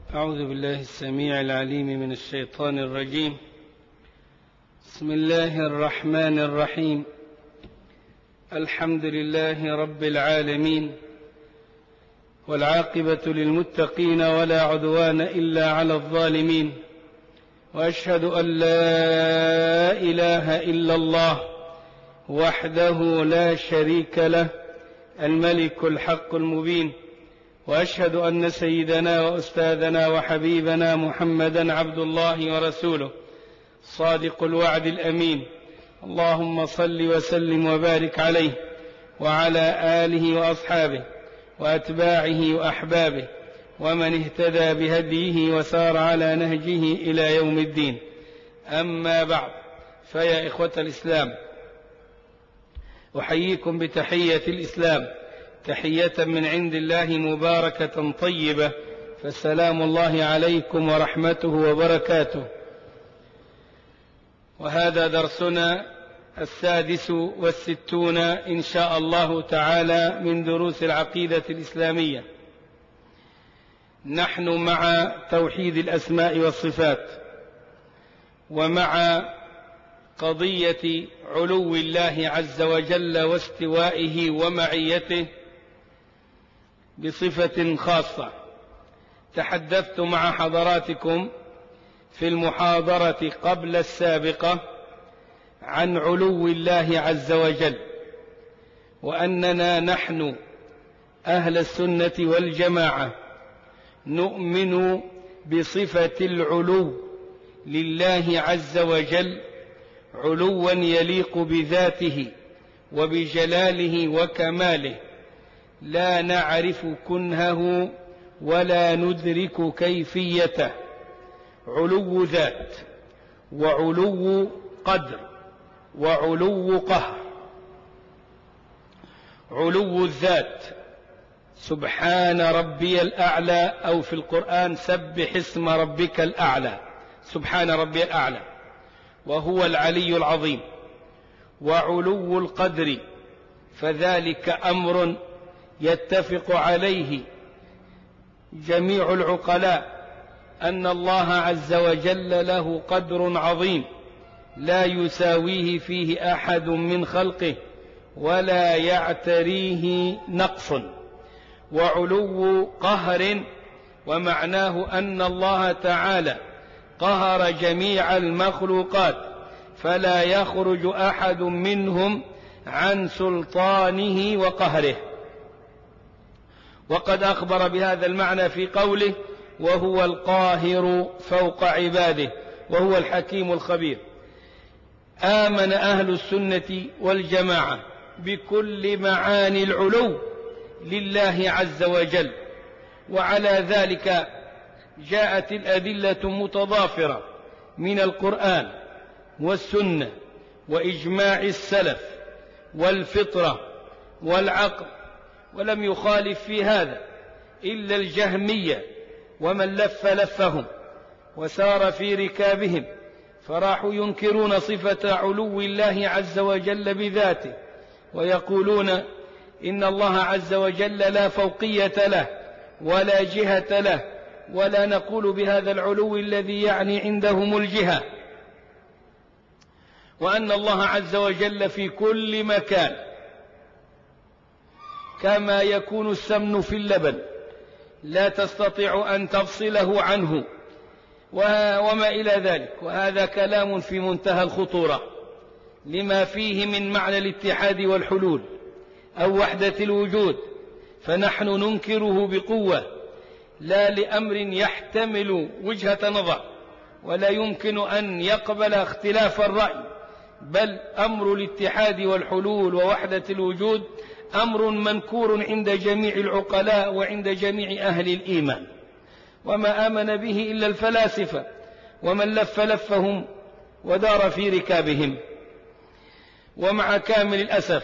أعوذ بالله السميع العليم من الشيطان الرجيم. بسم الله الرحمن الرحيم. الحمد لله رب العالمين، والعاقبة للمتقين ولا عدوان إلا على الظالمين، وأشهد أن لا إله إلا الله وحده لا شريك له الملك الحق المبين، وأشهد أن سيدنا وأستاذنا وحبيبنا محمدا عبد الله ورسوله صادق الوعد الأمين. اللهم صل وسلم وبارك عليه وعلى آله وأصحابه وأتباعه وأحبابه ومن اهتدى بهديه وسار على نهجه إلى يوم الدين. أما بعد، فيا إخوة الإسلام، أحييكم بتحية الإسلام، تحية من عند الله مباركة طيبة، فالسلام الله عليكم ورحمته وبركاته. وهذا درسنا 66 إن شاء الله تعالى من دروس العقيدة الإسلامية. نحن مع توحيد الأسماء والصفات، ومع قضية علو الله عز وجل واستوائه ومعيته بصفة خاصة. تحدثت مع حضراتكم في المحاضرة قبل السابقة عن علو الله عز وجل، وأننا نحن أهل السنة والجماعة نؤمن بصفة العلو لله عز وجل، علوا يليق بذاته وبجلاله وكماله، لا نعرف كنهه ولا ندرك كيفيته. علو ذات وعلو قدر وعلو قهر. علو الذات سبحان ربي الأعلى، أو في القرآن سبح اسم ربك الأعلى، سبحان ربي الأعلى، وهو العلي العظيم. وعلو القدر فذلك أمر يتفق عليه جميع العقلاء، أن الله عز وجل له قدر عظيم لا يساويه فيه أحد من خلقه ولا يعتريه نقص. وعلو قهر ومعناه أن الله تعالى قهر جميع المخلوقات، فلا يخرج أحد منهم عن سلطانه وقهره. وقد أخبر بهذا المعنى في قوله: وهو القاهر فوق عباده وهو الحكيم الخبير. آمن أهل السنة والجماعة بكل معاني العلو لله عز وجل، وعلى ذلك جاءت الأدلة متضافرة من القرآن والسنة وإجماع السلف والفطرة والعقل، ولم يخالف في هذا إلا الجهمية ومن لف لفهم وسار في ركابهم، فراحوا ينكرون صفة علو الله عز وجل بذاته، ويقولون إن الله عز وجل لا فوقية له ولا جهة له، ولا نقول بهذا العلو الذي يعني عندهم الجهة، وأن الله عز وجل في كل مكان كما يكون السمن في اللبن، لا تستطيع أن تفصله عنه وما إلى ذلك. وهذا كلام في منتهى الخطورة لما فيه من معنى الاتحاد والحلول أو وحدة الوجود، فنحن ننكره بقوة، لا لأمر يحتمل وجهة نظر ولا يمكن أن يقبل اختلاف الرأي، بل أمر الاتحاد والحلول ووحدة الوجود أمر منكور عند جميع العقلاء وعند جميع أهل الإيمان، وما آمن به إلا الفلاسفة ومن لف لفهم ودار في ركابهم. ومع كامل الأسف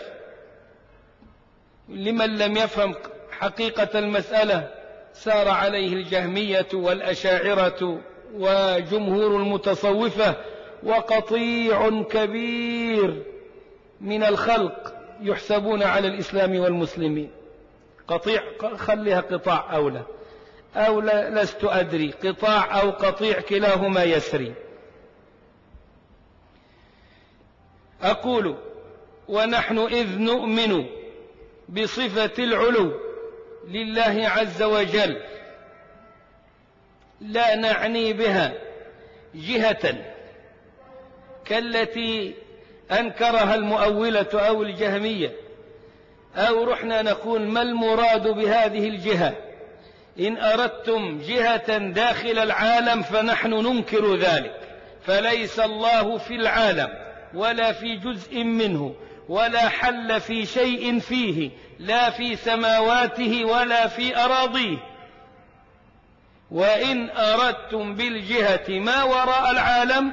لمن لم يفهم حقيقة المسألة سار عليه الجهمية والأشاعرة وجمهور المتصوفة، وقطيع كبير من الخلق يحسبون على الإسلام والمسلمين. قطيع، خليها قطاع أولى، أو لست أدري، قطاع أو قطيع كلاهما يسري. أقول ونحن إذ نؤمن بصفة العلو لله عز وجل لا نعني بها جهة كالتي أنكرها المؤولة أو الجهمية، أو رحنا نقول ما المراد بهذه الجهة؟ إن أردتم جهة داخل العالم فنحن ننكر ذلك، فليس الله في العالم ولا في جزء منه ولا حل في شيء فيه، لا في سماواته ولا في أراضيه. وإن أردتم بالجهة ما وراء العالم،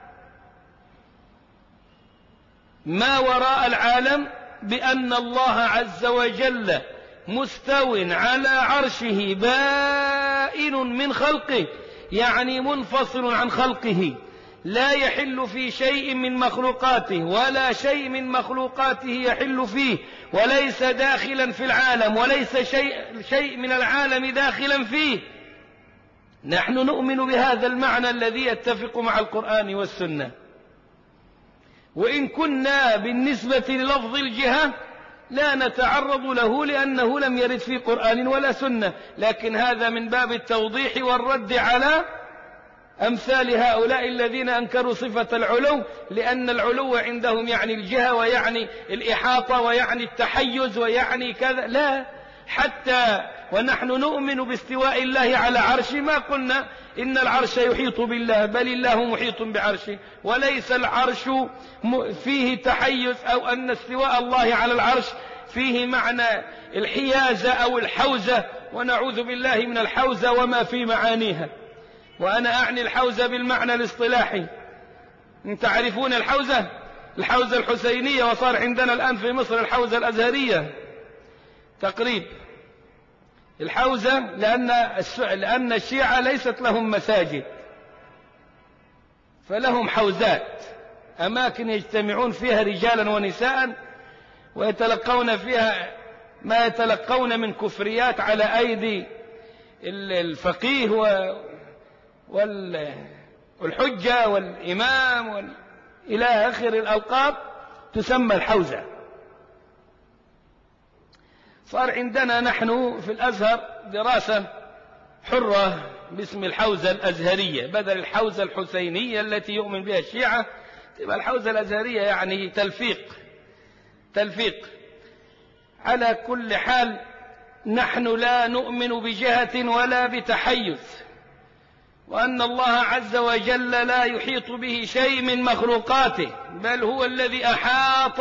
ما وراء العالم بأن الله عز وجل مستو على عرشه بائن من خلقه، يعني منفصل عن خلقه، لا يحل في شيء من مخلوقاته ولا شيء من مخلوقاته يحل فيه، وليس داخلا في العالم وليس شيء من العالم داخلا فيه. نحن نؤمن بهذا المعنى الذي يتفق مع القرآن والسنة. وإن كنا بالنسبة للفظ الجهة لا نتعرض له لأنه لم يرد في قرآن ولا سنة، لكن هذا من باب التوضيح والرد على أمثال هؤلاء الذين أنكروا صفة العلو، لأن العلو عندهم يعني الجهة ويعني الإحاطة ويعني التحيز ويعني كذا. لا، حتى ونحن نؤمن باستواء الله على عرشه ما قلنا إن العرش يحيط بالله، بل الله محيط بعرشه، وليس العرش فيه تحيز أو أن استواء الله على العرش فيه معنى الحيازة أو الحوزة، ونعوذ بالله من الحوزة وما في معانيها. وأنا أعني الحوزة بالمعنى الاصطلاحي. أنت تعرفون الحوزة؟ الحوزة الحسينية، وصار عندنا الآن في مصر الحوزة الأزهرية تقريب. الحوزة لأن الشيعة ليست لهم مساجد، فلهم حوزات، أماكن يجتمعون فيها رجالا ونساء ويتلقون فيها ما يتلقون من كفريات على أيدي الفقيه والحجة والإمام إلى آخر الألقاب تسمى الحوزة. صار عندنا نحن في الأزهر دراسة حرة باسم الحوزة الأزهرية، بدل الحوزة الحسينية التي يؤمن بها الشيعة تبقى الحوزة الأزهرية، يعني تلفيق. على كل حال نحن لا نؤمن بجهة ولا بتحيز، وأن الله عز وجل لا يحيط به شيء من مخلوقاته، بل هو الذي أحاط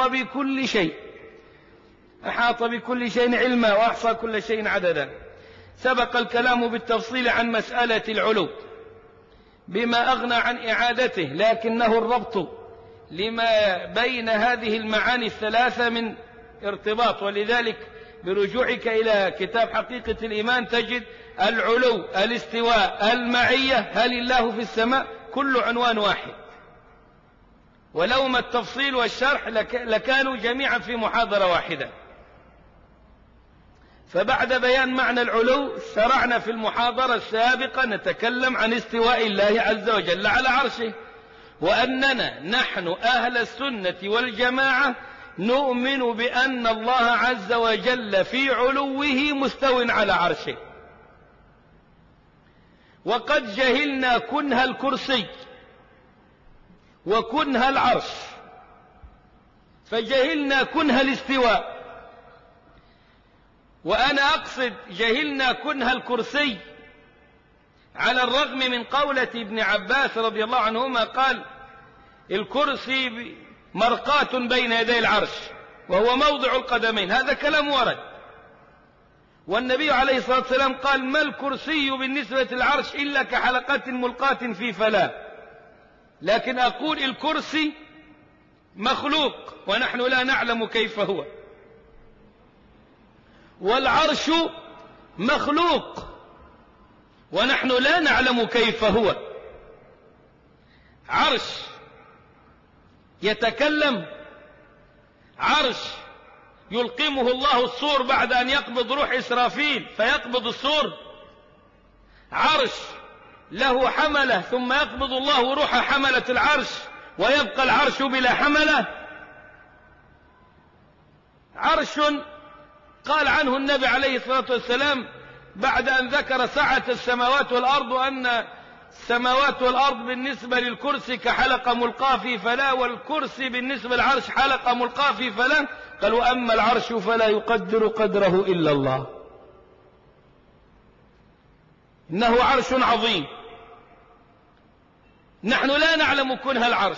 بكل شيء علما وأحصى كل شيء عددا. سبق الكلام بالتفصيل عن مسألة العلو بما أغنى عن إعادته، لكنه الربط لما بين هذه المعاني الثلاثة من ارتباط، ولذلك برجوعك إلى كتاب حقيقة الإيمان تجد العلو، الاستواء، المعية، هل الله في السماء، كل عنوان واحد، ولوما التفصيل والشرح لكانوا جميعا في محاضرة واحدة. فبعد بيان معنى العلو شرعنا في المحاضرة السابقة نتكلم عن استواء الله عز وجل على عرشه، وأننا نحن أهل السنة والجماعة نؤمن بأن الله عز وجل في علوه مستو على عرشه. وقد جهلنا كنه الكرسي وكنه العرش، فجهلنا كنه الاستواء. وأنا أقصد جهلنا كنه الكرسي على الرغم من قولة ابن عباس رضي الله عنهما قال الكرسي مرقاة بين يدي العرش وهو موضع القدمين، هذا كلام ورد. والنبي عليه الصلاة والسلام قال ما الكرسي بالنسبة للعرش إلا كحلقة ملقاة في فلاة. لكن أقول الكرسي مخلوق ونحن لا نعلم كيف هو، والعرش مخلوق ونحن لا نعلم كيف هو. عرش يتكلم، عرش يلقمه الله الصور بعد أن يقبض روح إسرافيل فيقبض الصور، عرش له حملة ثم يقبض الله روح حملة العرش ويبقى العرش بلا حملة؟ عرش قال عنه النبي عليه الصلاة والسلام بعد أن ذكر سعة السماوات والأرض أن السماوات والأرض بالنسبة للكرسي كحلقة ملقاة في فلا، والكرسي بالنسبة للعرش حلقة ملقاة في فلا، قال وأما العرش فلا يقدر قدره إلا الله. إنه عرش عظيم، نحن لا نعلم كنه العرش،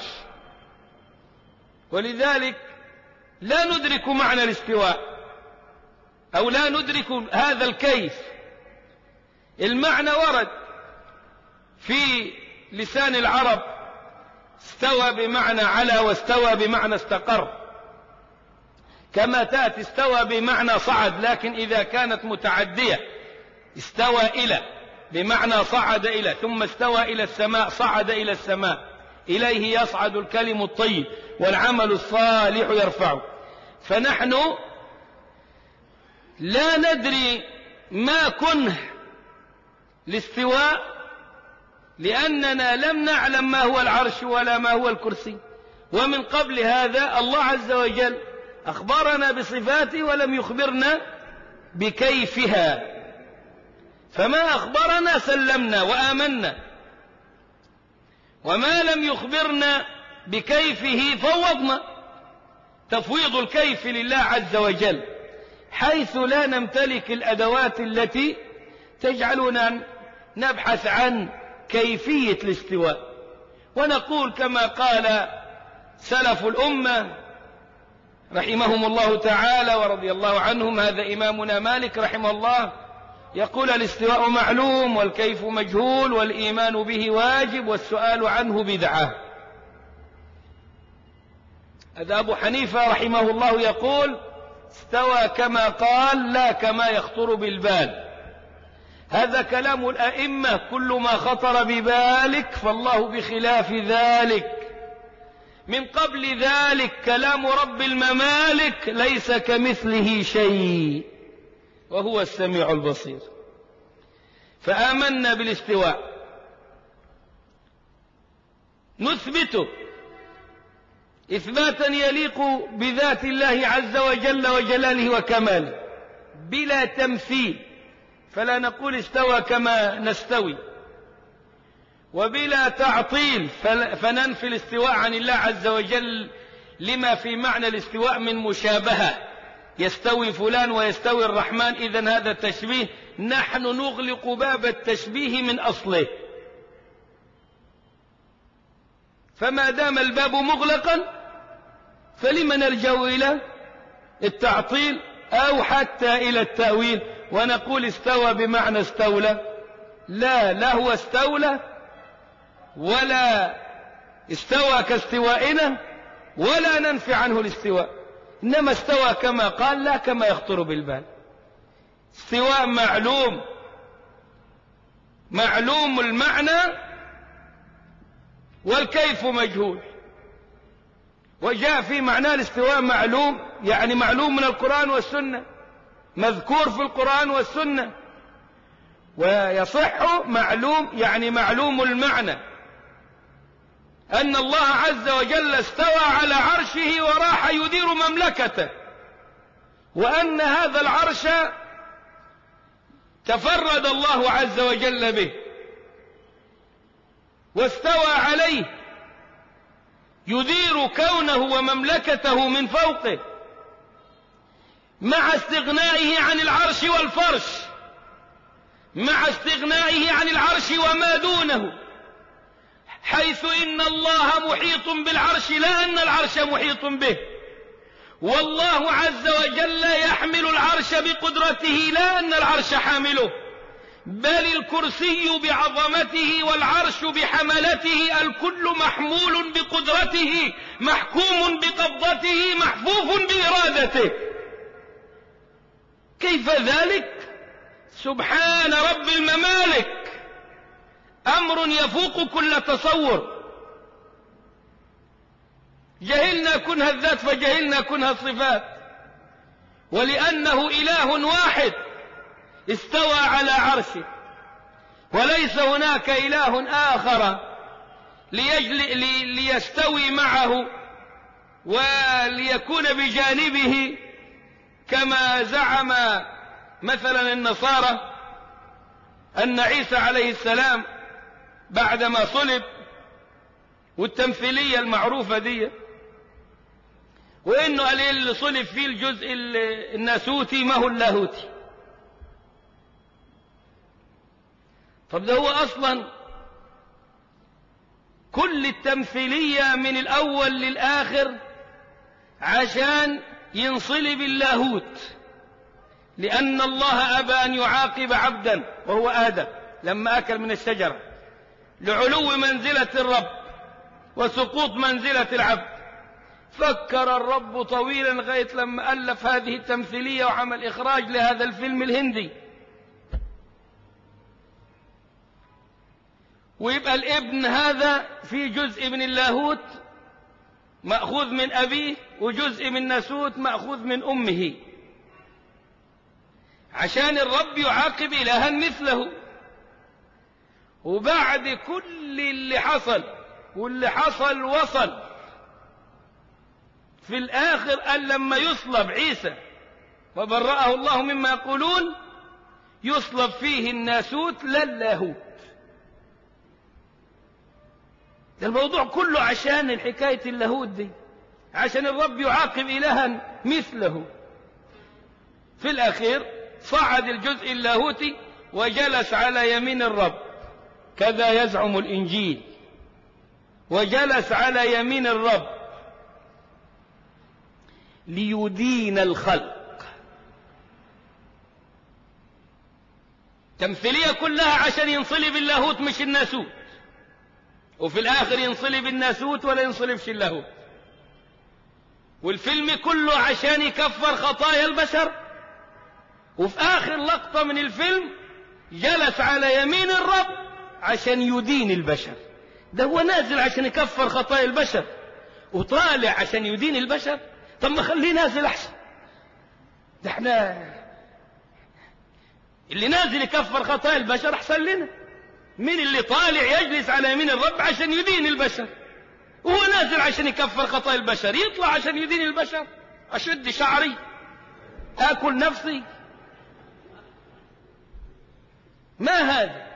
ولذلك لا ندرك معنى الاستواء أو لا ندرك هذا الكيف. المعنى ورد في لسان العرب، استوى بمعنى على، واستوى بمعنى استقر، كما تأتي استوى بمعنى صعد، لكن إذا كانت متعدية استوى إلى بمعنى صعد إلى، ثم استوى إلى السماء، صعد إلى السماء، إليه يصعد الكلم الطيب والعمل الصالح يرفعه. فنحن لا ندري ما كنه الاستواء، لأننا لم نعلم ما هو العرش ولا ما هو الكرسي. ومن قبل هذا الله عز وجل أخبرنا بصفاته ولم يخبرنا بكيفها، فما أخبرنا سلمنا وآمنا، وما لم يخبرنا بكيفه فوضنا. تفويض الكيف لله عز وجل، حيث لا نمتلك الأدوات التي تجعلنا نبحث عن كيفية الاستواء، ونقول كما قال سلف الأمة رحمهم الله تعالى ورضي الله عنهم، هذا إمامنا مالك رحمه الله يقول الاستواء معلوم والكيف مجهول والإيمان به واجب والسؤال عنه بدعة. هذا أبو حنيفة رحمه الله يقول استوى كما قال لا كما يخطر بالبال. هذا كلام الأئمة، كل ما خطر ببالك فالله بخلاف ذلك. من قبل ذلك كلام رب الممالك ليس كمثله شيء وهو السميع البصير. فآمنا بالاستواء، نثبته إثباتا يليق بذات الله عز وجل وجلاله وكماله بلا تمثيل، فلا نقول استوى كما نستوي، وبلا تعطيل فننفي الاستواء عن الله عز وجل لما في معنى الاستواء من مشابهة، يستوي فلان ويستوي الرحمن، إذن هذا تشبيه، نحن نغلق باب التشبيه من أصله. فما دام الباب مغلقا فلما نلجأ إلى التعطيل أو حتى إلى التأويل ونقول استوى بمعنى استولى؟ لا هو استولى ولا استوى كاستوائنا ولا ننفي عنه الاستواء، إنما استوى كما قال لا كما يخطر بالبال. استواء معلوم المعنى والكيف مجهول. وجاء في معنى الاستواء معلوم، يعني معلوم من القرآن والسنة، مذكور في القرآن والسنة. ويصح معلوم يعني معلوم المعنى، أن الله عز وجل استوى على عرشه وراح يدير مملكته، وأن هذا العرش تفرد الله عز وجل به واستوى عليه يدير كونه ومملكته من فوقه، مع استغنائه عن العرش والفرش، مع استغنائه عن العرش وما دونه، حيث إن الله محيط بالعرش لا أن العرش محيط به، والله عز وجل يحمل العرش بقدرته لا أن العرش حامله، بل الكرسي بعظمته والعرش بحملته، الكل محمول بقدرته، محكوم بقبضته، محفوف بإرادته. كيف ذلك؟ سبحان رب الممالك، أمر يفوق كل تصور. جهلنا كنه الذات فجهلنا كنه الصفات، ولأنه إله واحد استوى على عرشه، وليس هناك إله آخر ليستوي معه وليكون بجانبه كما زعم مثلا النصارى أن عيسى عليه السلام بعدما صلب، والتمثيلية المعروفة دي، وإنه قال اللي صلب فيه الجزء الناسوتي ما هو اللاهوتي. طب ده هو أصلا كل التمثيلية من الأول للآخر عشان ينصلب اللاهوت، لأن الله أبى أن يعاقب عبدا وهو آدم لما أكل من الشجرة، لعلو منزلة الرب وسقوط منزلة العبد. فكر الرب طويلا لغاية لما ألف هذه التمثيلية وعمل إخراج لهذا الفيلم الهندي. ويبقى الابن هذا في جزء من اللاهوت مأخوذ من أبيه، وجزء من ناسوت مأخوذ من أمه، عشان الرب يعاقب إلها مثله. وبعد كل اللي حصل واللي حصل وصل، في الآخر قال لما يصلب عيسى وبرأه الله مما يقولون يصلب فيه الناسوت لا اللاهوت. ده الموضوع كله عشان الحكاية اللاهوت دي، عشان الرب يعاقب إلها مثله. في الأخير صعد الجزء اللاهوتي وجلس على يمين الرب، كذا يزعم الإنجيل، وجلس على يمين الرب ليدين الخلق. تمثيلية كلها عشان ينصلب اللاهوت مش الناسوت، وفي الآخر ينصلب الناسوت ولا ينصلبش اللاهوت. والفيلم كله عشان يكفر خطايا البشر، وفي آخر لقطة من الفيلم جلس على يمين الرب عشان يدين البشر. ده هو نازل عشان يكفر خطايا البشر وطالع عشان يدين البشر. طب ما خليه نازل أحسن، ده احنا اللي نازل يكفر خطايا البشر أحسن لنا. مين اللي طالع يجلس على يمين الرب عشان يدين البشر، وهو نازل عشان يكفر خطايا البشر، يطلع عشان يدين البشر؟ أشد شعري آكل نفسي؟ ما هذا؟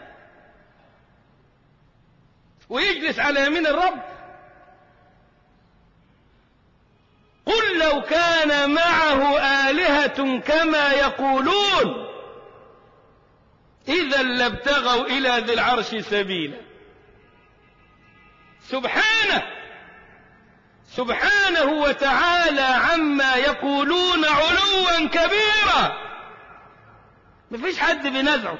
ويجلس على يمين الرب. قل لو كان معه آلهة كما يقولون إذا لابتغوا إلى ذي العرش سبيلا. سبحانه وتعالى عما يقولون علوا كبيرا. مفيش حد بينازعه،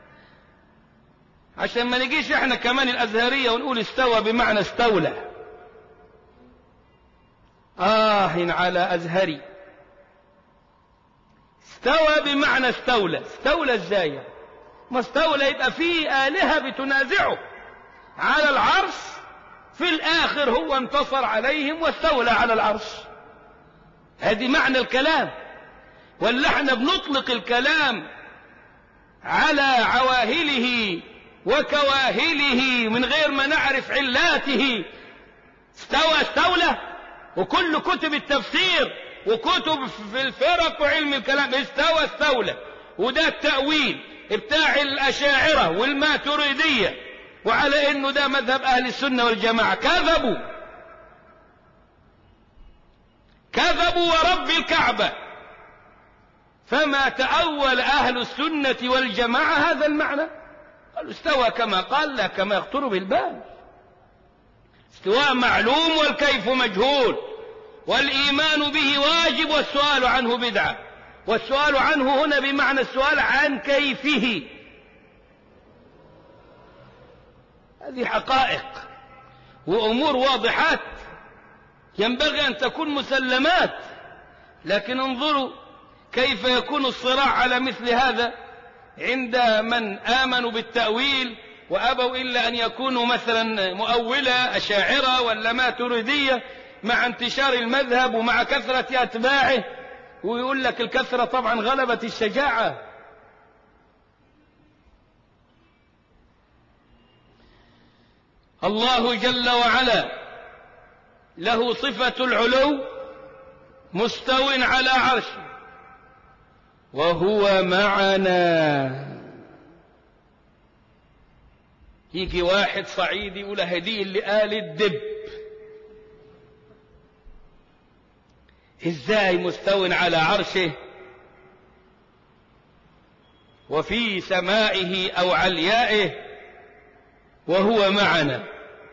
عشان ما نجيش احنا كمان الأزهرية ونقول استوى بمعنى استولى. على أزهري، استوى بمعنى استولى. استولى ازاي؟ ما استولى يبقى فيه آلهة بتنازعه على العرش، في الآخر هو انتصر عليهم واستولى على العرش. هذه معنى الكلام. ولا احنا بنطلق الكلام على عواهله وكواهله من غير ما نعرف علاته. استولى، وكل كتب التفسير وكتب في الفرق وعلم الكلام استولى. وده التأويل بتاع الأشاعرة والماتريدية، وعلى انه ده مذهب اهل السنة والجماعة. كذبوا ورب الكعبة. فما تأول اهل السنة والجماعة هذا المعنى، قالوا استوى كما قال لا كما يخطر بالبال. استواء معلوم والكيف مجهول، والإيمان به واجب والسؤال عنه بدعة. والسؤال عنه هنا بمعنى السؤال عن كيفه. هذه حقائق وأمور واضحات ينبغي أن تكون مسلمات. لكن انظروا كيف يكون الصراع على مثل هذا عند من آمنوا بالتأويل وأبوا إلا أن يكونوا مثلا مؤولة أشاعرة ولا ماتريدية، مع انتشار المذهب ومع كثرة أتباعه. ويقول لك الكثرة طبعا غلبت الشجاعة. الله جل وعلا له صفة العلو، مستو على عرشه، وهو معنا. يجي واحد صعيدي يقول هدي اللي قال الدب، ازاي مستو على عرشه وفي سمائه أو عليائه وهو معنا؟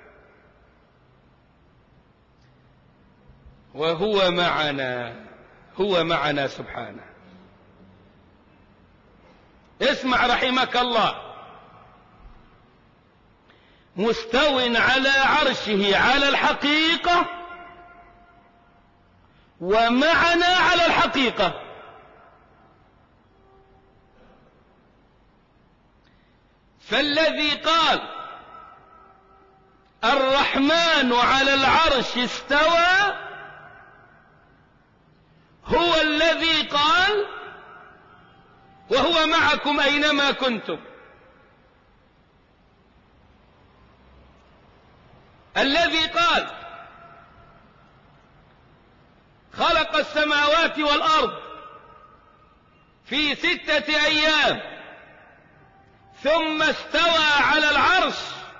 وهو معنا، هو معنا سبحانه. اسمع رحمك الله، مستو على عرشه على الحقيقة ومعنا على الحقيقة. فالذي قال الرحمن على العرش استوى هو الذي قال وهو معكم أينما كنتم. الذي قال خلق السماوات والأرض في 6 أيام ثم استوى على العرش،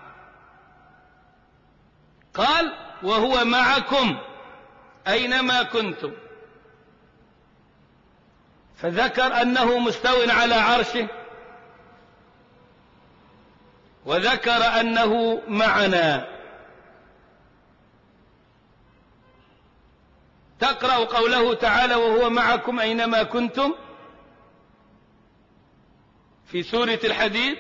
قال وهو معكم أينما كنتم، فذكر أنه مستو على عرشه وذكر أنه معنا. تقرأ قوله تعالى وهو معكم أينما كنتم في سورة الحديد،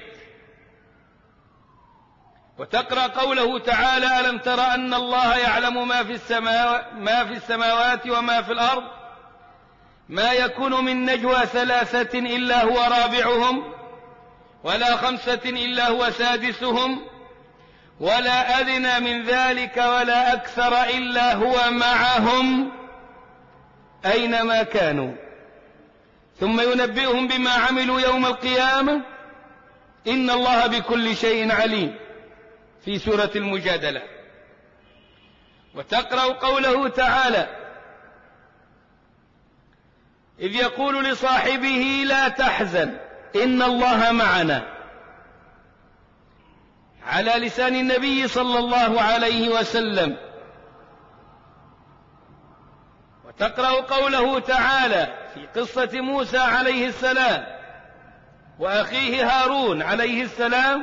وتقرأ قوله تعالى ألم تر أن الله يعلم ما في السماوات وما في الأرض ما يكون من نجوى 3 إلا هو رابعهم ولا 5 إلا هو سادسهم ولا أدنى من ذلك ولا أكثر إلا هو معهم أينما كانوا ثم ينبئهم بما عملوا يوم القيامة إن الله بكل شيء عليم في سورة المجادلة. وتقرأ قوله تعالى إذ يقول لصاحبه لا تحزن إن الله معنا، على لسان النبي صلى الله عليه وسلم. وتقرأ قوله تعالى في قصة موسى عليه السلام وأخيه هارون عليه السلام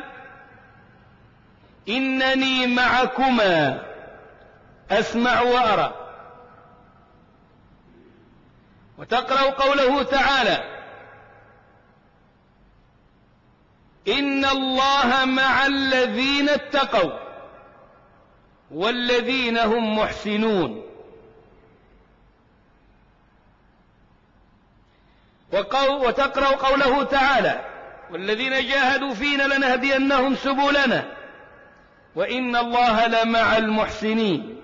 إنني معكما أسمع وأرى. وتقرأ قوله تعالى إن الله مع الذين اتقوا والذين هم محسنون. وتقرأ قوله تعالى والذين جاهدوا فينا لنهدينهم سبلنا وإن الله لمع المحسنين.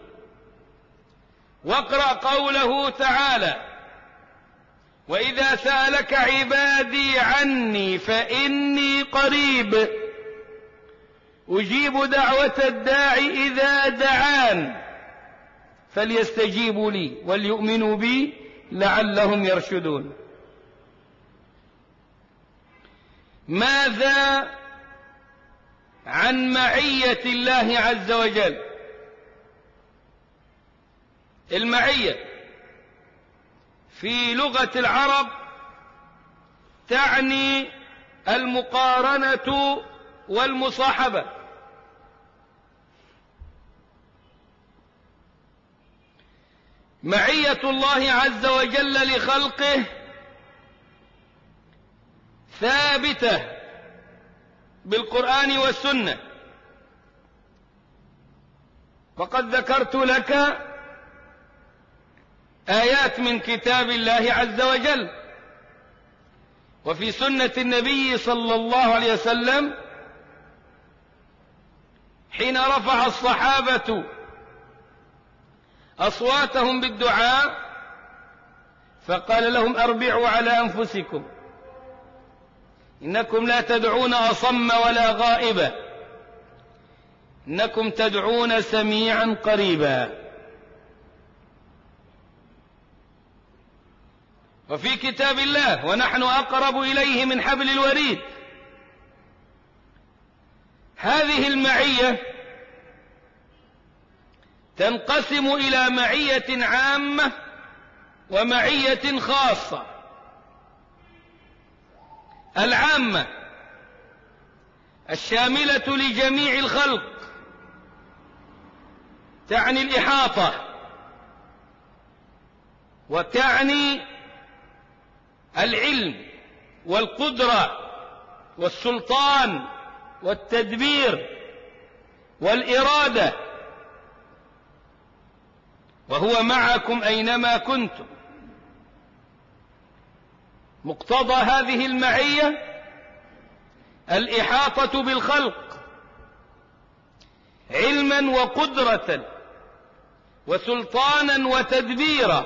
واقرأ قوله تعالى وإذا سألك عبادي عني فإني قريب أجيب دعوة الداع إذا دعان فليستجيبوا لي وليؤمنوا بي لعلهم يرشدون. ماذا عن معية الله عز وجل؟ المعية في لغة العرب تعني المقارنة والمصاحبة. معية الله عز وجل لخلقه ثابتة بالقرآن والسنة. وقد ذكرت لك آيات من كتاب الله عز وجل وفي سنة النبي صلى الله عليه وسلم حين رفع الصحابة أصواتهم بالدعاء فقال لهم أربعوا على أنفسكم إنكم لا تدعون أصم ولا غائبا إنكم تدعون سميعا قريبا. وفي كتاب الله ونحن أقرب إليه من حبل الوريد. هذه المعية تنقسم إلى معية عامة ومعية خاصة. العامة الشاملة لجميع الخلق تعني الإحاطة، وتعني العلم والقدرة والسلطان والتدبير والإرادة، وهو معكم أينما كنتم. مقتضى هذه المعية الإحاطة بالخلق علما وقدرة وسلطانا وتدبيرا،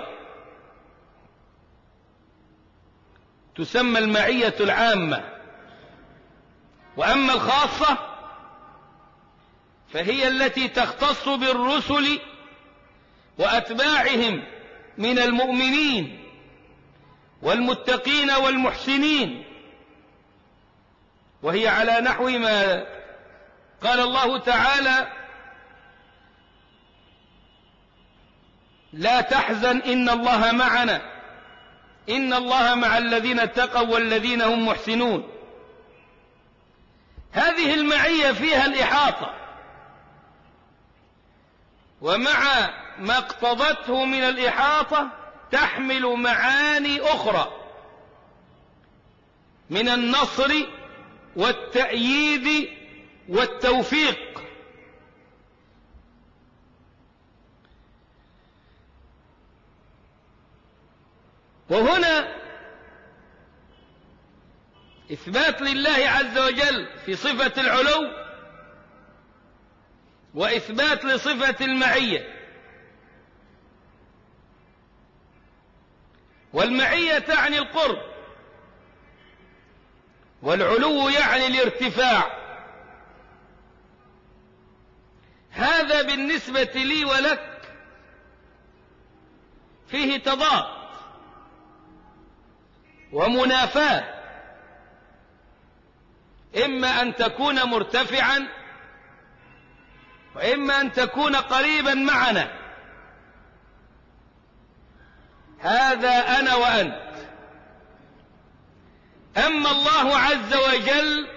تسمى المعية العامة. وأما الخاصة فهي التي تختص بالرسل وأتباعهم من المؤمنين والمتقين والمحسنين، وهي على نحو ما قال الله تعالى: لا تحزن إن الله معنا، إن الله مع الذين اتقوا والذين هم محسنون. هذه المعية فيها الإحاطة، ومع ما اقتضته من الإحاطة تحمل معاني أخرى من النصر والتأييد والتوفيق. وهنا إثبات لله عز وجل في صفة العلو، وإثبات لصفة المعية. والمعية تعني القرب، والعلو يعني الارتفاع. هذا بالنسبة لي ولك فيه تضاد ومنافاة، إما أن تكون مرتفعا وإما أن تكون قريبا معنا. هذا أنا وأنت. أما الله عز وجل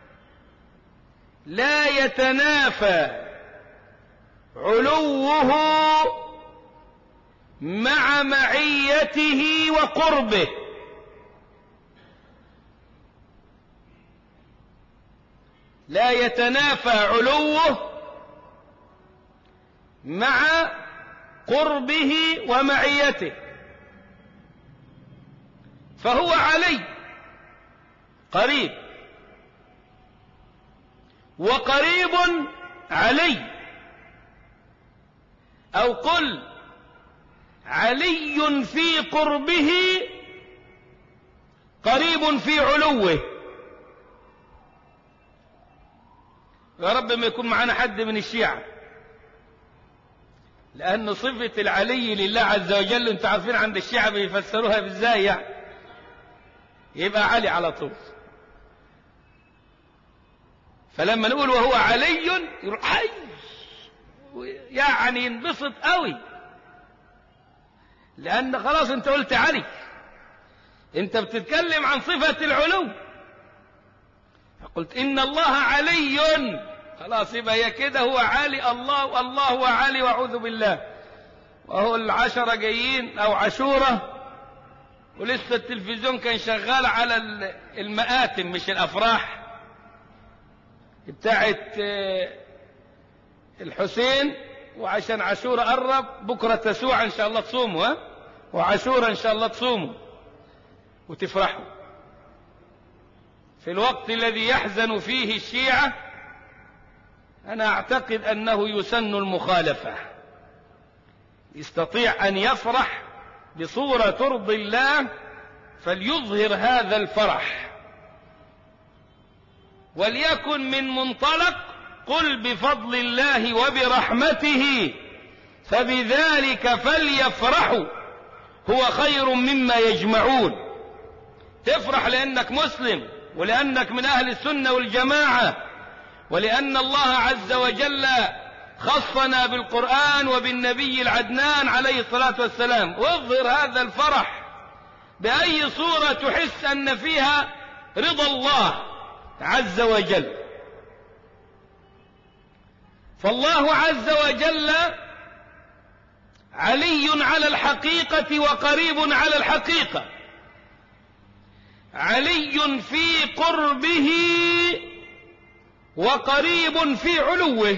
لا يتنافى علوه مع معيته وقربه. لا يتنافى علوه مع قربه ومعيته، فهو علي قريب، وقريب علي، أو قل علي في قربه قريب في علوه. يا رب ما يكون معنا حد من الشيعة، لأن صفة العلي لله عز وجل انتوا عارفين عند الشيعة بيفسروها ازاي، يعني يبقى علي على طول. فلما نقول وهو علي يروح حي، يعني ينبسط قوي، لأن خلاص انت قلت علي، انت بتتكلم عن صفة العلو، فقلت إن الله علي، خلاص يبقى هي كده، هو عالي، الله هو عالي، وأعوذ بالله. وهو العشرة جايين أو عشورة، ولسه التلفزيون كان شغال على المآتم مش الأفراح بتاعت الحسين، وعشان عاشورة قرب، بكرة تسوع إن شاء الله تصوموا، وعاشورة إن شاء الله تصوموا وتفرحوا. في الوقت الذي يحزن فيه الشيعة أنا أعتقد أنه يسن المخالفة، يستطيع أن يفرح بصورة ترضي الله فليظهر هذا الفرح، وليكن من منطلق قل بفضل الله وبرحمته فبذلك فليفرحوا هو خير مما يجمعون. تفرح لأنك مسلم، ولأنك من أهل السنة والجماعة، ولأن الله عز وجل خصنا بالقرآن وبالنبي العدنان عليه الصلاة والسلام. واظهر هذا الفرح بأي صورة تحس أن فيها رضا الله عز وجل. فالله عز وجل علي على الحقيقة وقريب على الحقيقة، علي في قربه وقريب في علوه.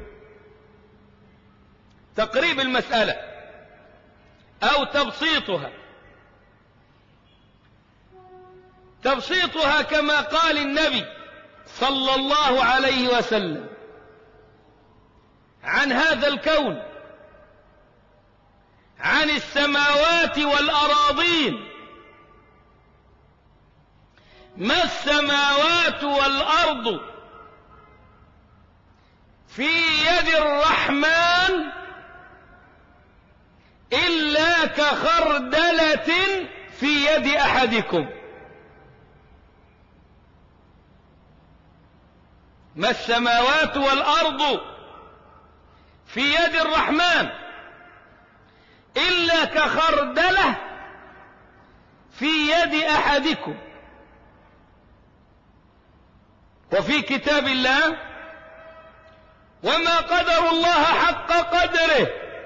تقريب المسألة أو تبسيطها كما قال النبي صلى الله عليه وسلم عن هذا الكون، عن السماوات والأراضين: ما السماوات والأرض في يد الرحمن إلا كخردلة في يد أحدكم. ما السماوات والأرض في يد الرحمن إلا كخردلة في يد أحدكم. وفي كتاب الله: وما قدر الله حق قدره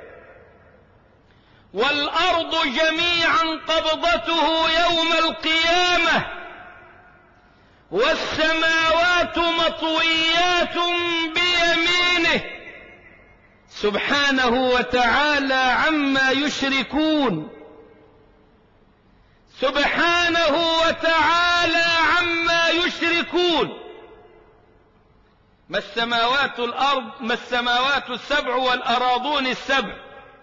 والأرض جميعا قبضته يوم القيامة والسماوات مطويات بيمينه سبحانه وتعالى عما يشركون. سبحانه وتعالى عما يشركون. ما السماوات الأرض، ما السماوات السبع والأراضون السبع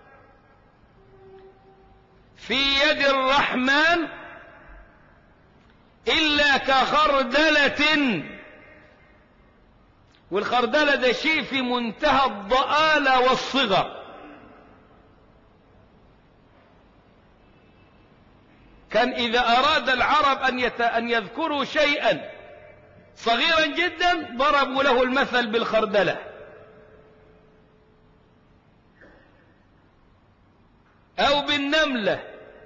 في يد الرحمن إلا كخردلة. والخردلة ده شيء في منتهى الضآلة والصغر. كان إذا أراد العرب أن يذكروا شيئا صغيرا جدا ضربوا له المثل بالخردلة. أو بالنملة،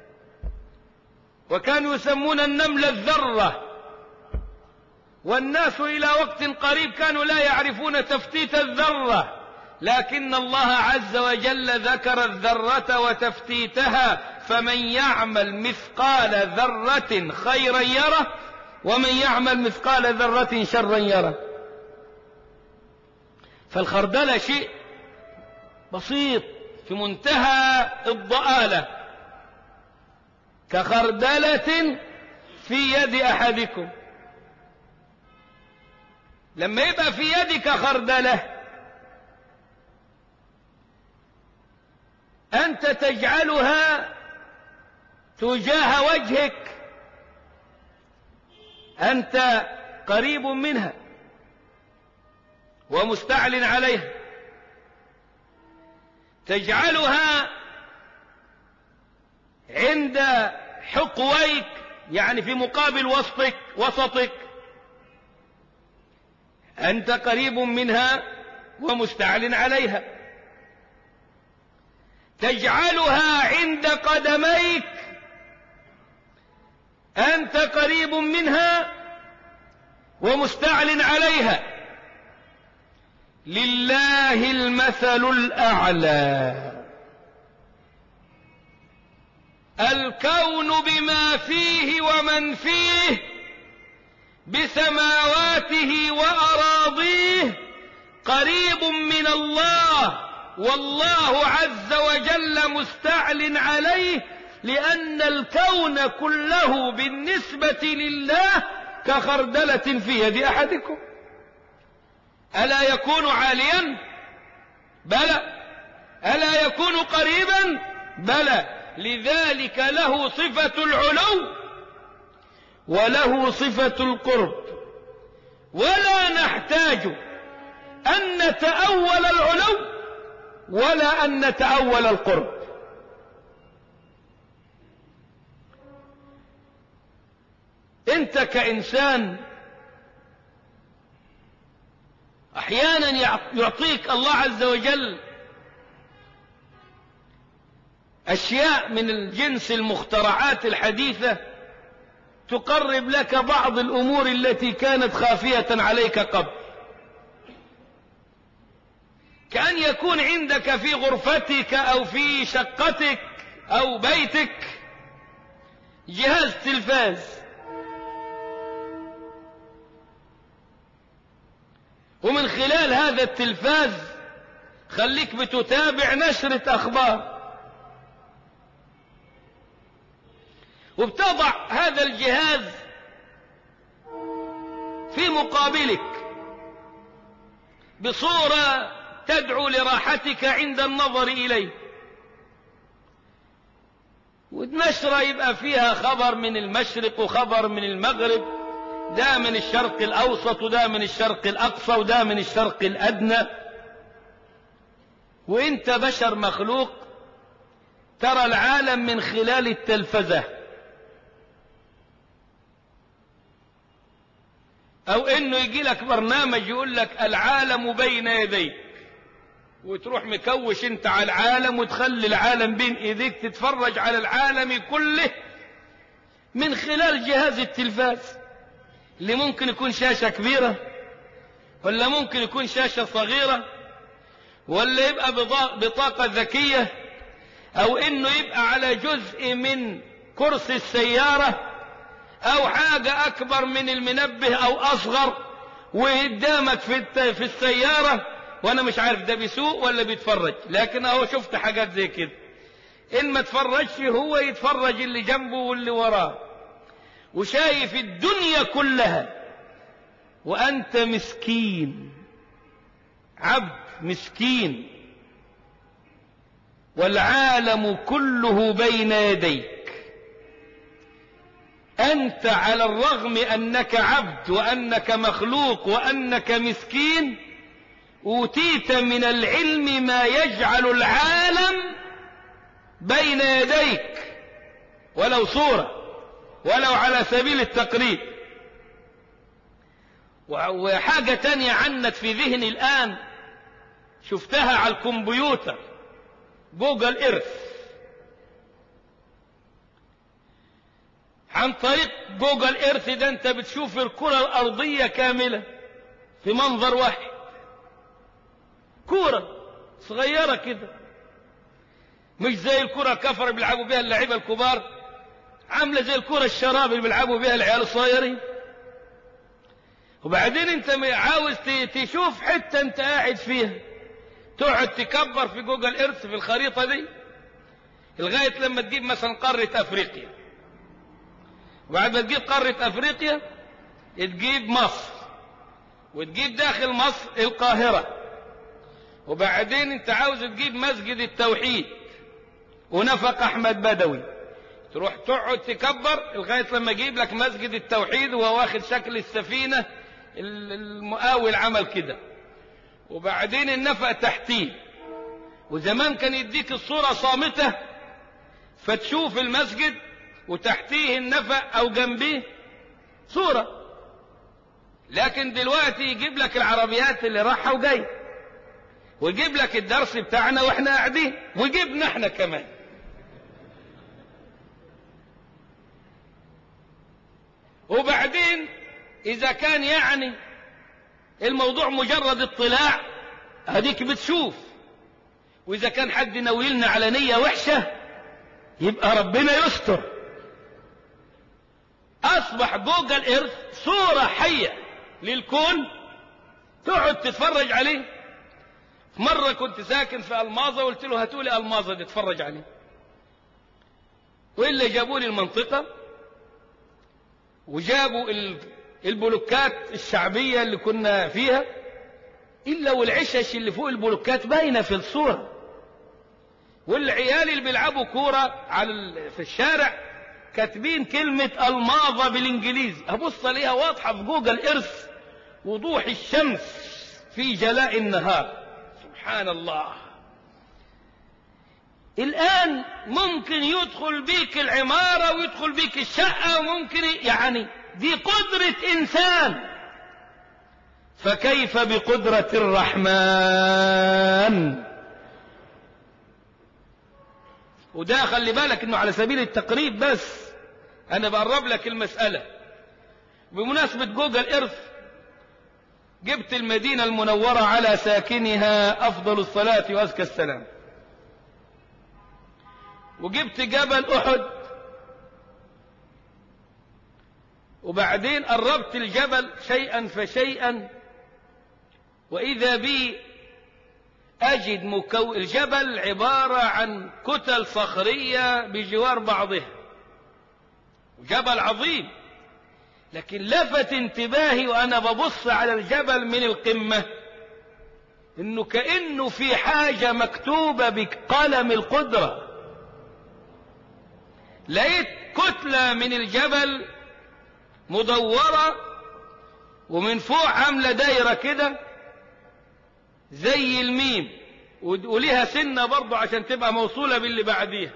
وكانوا يسمون النملة الذرة. والناس إلى وقت قريب كانوا لا يعرفون تفتيت الذرة، لكن الله عز وجل ذكر الذرة وتفتيتها: فمن يعمل مثقال ذرة خيرا يره ومن يعمل مثقال ذرة شرا يره. فالخردلة شيء بسيط في منتهى الضآلة، كخردلة في يد أحدكم. لما يبقى في يدك خردلة أنت تجعلها تجاه وجهك، أنت قريب منها ومستعل عليها، تجعلها عند حقويك، يعني في مقابل وسطك، أنت قريب منها ومستعل عليها. تجعلها عند قدميك، أنت قريب منها ومستعل عليها. لله المثل الأعلى. الكون بما فيه ومن فيه بسماواته وأراضيه قريب من الله، والله عز وجل مستعل عليه، لأن الكون كله بالنسبة لله كخردلة في يد أحدكم. ألا يكون عاليا؟ بلى. ألا يكون قريبا؟ بلى. لذلك له صفة العلو وله صفة القرب، ولا نحتاج أن نتأول العلو ولا أن نتأول القرب. أنت كإنسان أحيانا يعطيك الله عز وجل أشياء من الجنس المخترعات الحديثة تقرب لك بعض الأمور التي كانت خافية عليك قبل، كأن يكون عندك في غرفتك أو في شقتك أو بيتك جهاز تلفاز، ومن خلال هذا التلفاز خليك بتتابع نشرة أخبار، وبتضع هذا الجهاز في مقابلك بصورة تدعو لراحتك عند النظر إليه، والنشرة يبقى فيها خبر من المشرق وخبر من المغرب، ده من الشرق الأوسط وده من الشرق الأقصى وده من الشرق الأدنى، وإنت بشر مخلوق ترى العالم من خلال التلفزة، أو إنه يجي لك برنامج يقول لك العالم بين يديك، وتروح مكوش انت على العالم وتخلي العالم بين ايديك، تتفرج على العالم كله من خلال جهاز التلفاز، اللي ممكن يكون شاشة كبيرة ولا ممكن يكون شاشة صغيرة، ولا يبقى بطاقة ذكية، او انه يبقى على جزء من كرسي السيارة، او حاجة اكبر من المنبه او اصغر وقدامك في السيارة، وانا مش عارف ده بيسوق ولا بيتفرج، لكن اهو شفت حاجات زي كده. ان ما تفرجش هو يتفرج اللي جنبه واللي وراه، وشايف الدنيا كلها، وانت مسكين، عبد مسكين، والعالم كله بين يديك. أنت على الرغم أنك عبد وأنك مخلوق وأنك مسكين أوتيت من العلم ما يجعل العالم بين يديك، ولو صورة، ولو على سبيل التقريب. وحاجة تانية عنت في ذهني الآن، شفتها على الكمبيوتر، جوجل إيرث. عن طريق جوجل إيرث ده انت بتشوف الكرة الأرضية كاملة في منظر واحد، كرة صغيرة كده، مش زي الكرة الكفر بيلعبوا بها اللعيبة الكبار، عاملة زي الكرة الشراب اللي بيلعبوا بها العيال الصغيرين. وبعدين انت عاوز تشوف حتة انت قاعد فيها، تقعد تكبر في جوجل إيرث في الخريطة دي لغاية لما تجيب مثلا قارة أفريقيا، وبعد ما تجيب قارة أفريقيا تجيب مصر، وتجيب داخل مصر القاهرة، وبعدين انت عاوز تجيب مسجد التوحيد ونفق أحمد بدوي، تروح تقعد تكبر لغاية لما يجيب لك مسجد التوحيد وهو واخد شكل السفينة، المقاول عمل كده، وبعدين النفق تحتيه. وزمان كان يديك الصورة صامتة فتشوف المسجد وتحتيه النفق او جنبيه صورة، لكن دلوقتي يجيب لك العربيات اللي راحة وجاي، ويجيب لك الدرس بتاعنا واحنا قاعدين، ويجيبنا احنا كمان. وبعدين اذا كان يعني الموضوع مجرد اطلاع هديك بتشوف، واذا كان حد ناويلنا على نية وحشة يبقى ربنا يستر. اصبح جوجل إيرث صورة حية للكون تقعد تتفرج عليه. مرة كنت ساكن في الماظة وقلت له هاتولي الماظة دي تتفرج عليه، وإلا جابوا لي المنطقة وجابوا البلوكات الشعبية اللي كنا فيها، إلا والعشش اللي فوق البلوكات باينة في الصورة، والعيال اللي بيلعبوا كورة في الشارع كاتبين كلمة الماظة بالإنجليزي، أبص عليها واضحة في جوجل إيرث وضوح الشمس في جلاء النهار. سبحان الله. الآن ممكن يدخل بيك العمارة ويدخل بيك الشقة، وممكن يعني دي قدرة إنسان، فكيف بقدرة الرحمن؟ وده خلي بالك انه على سبيل التقريب بس، انا بقرب لك المسألة. بمناسبة جوجل ايرث جبت المدينة المنورة على ساكنها افضل الصلاة وازكى السلام، وجبت جبل احد، وبعدين قربت الجبل شيئا فشيئا، واذا بي أجد الجبل عبارة عن كتل صخرية بجوار بعضها، جبل عظيم. لكن لفت انتباهي وأنا ببص على الجبل من القمة إنه كأنه في حاجة مكتوبة بقلم القدرة. لقيت كتلة من الجبل مدورة ومن فوق عاملة دايرة كده زي الميم، وليها سنة برضو عشان تبقى موصولة باللي بعديها،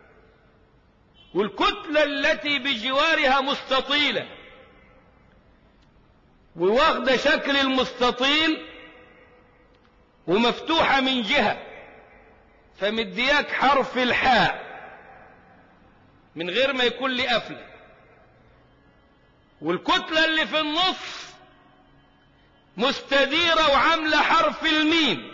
والكتلة التي بجوارها مستطيلة وواخدة شكل المستطيل ومفتوحة من جهة، فمدياك حرف الحاء من غير ما يكون لي قفلة، والكتلة اللي في النص مستديرة وعاملة حرف الميم،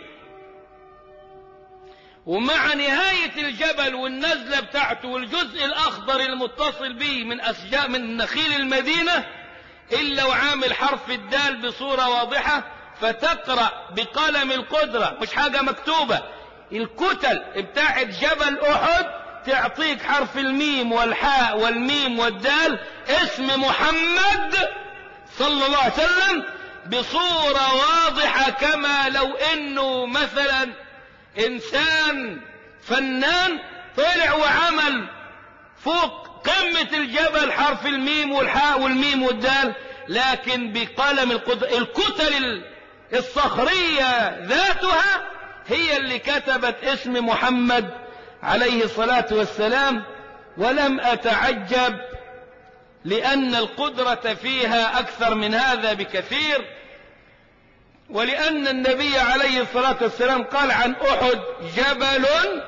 ومع نهاية الجبل والنزلة بتاعته والجزء الأخضر المتصل به من أشجار من نخيل المدينة إلا وعامل حرف الدال بصورة واضحة، فتقرأ بقلم القدرة مش حاجة مكتوبة. الكتل بتاعت جبل أحد تعطيك حرف الميم والحاء والميم والدال اسم محمد صلى الله عليه وسلم بصورة واضحة، كما لو انه مثلا انسان فنان طلع وعمل فوق قمة الجبل حرف الميم والحاء والميم والدال، لكن بقلم الكتل الصخرية ذاتها هي اللي كتبت اسم محمد عليه الصلاة والسلام. ولم أتعجب، لأن القدرة فيها أكثر من هذا بكثير، ولأن النبي عليه الصلاة والسلام قال عن أحد جبل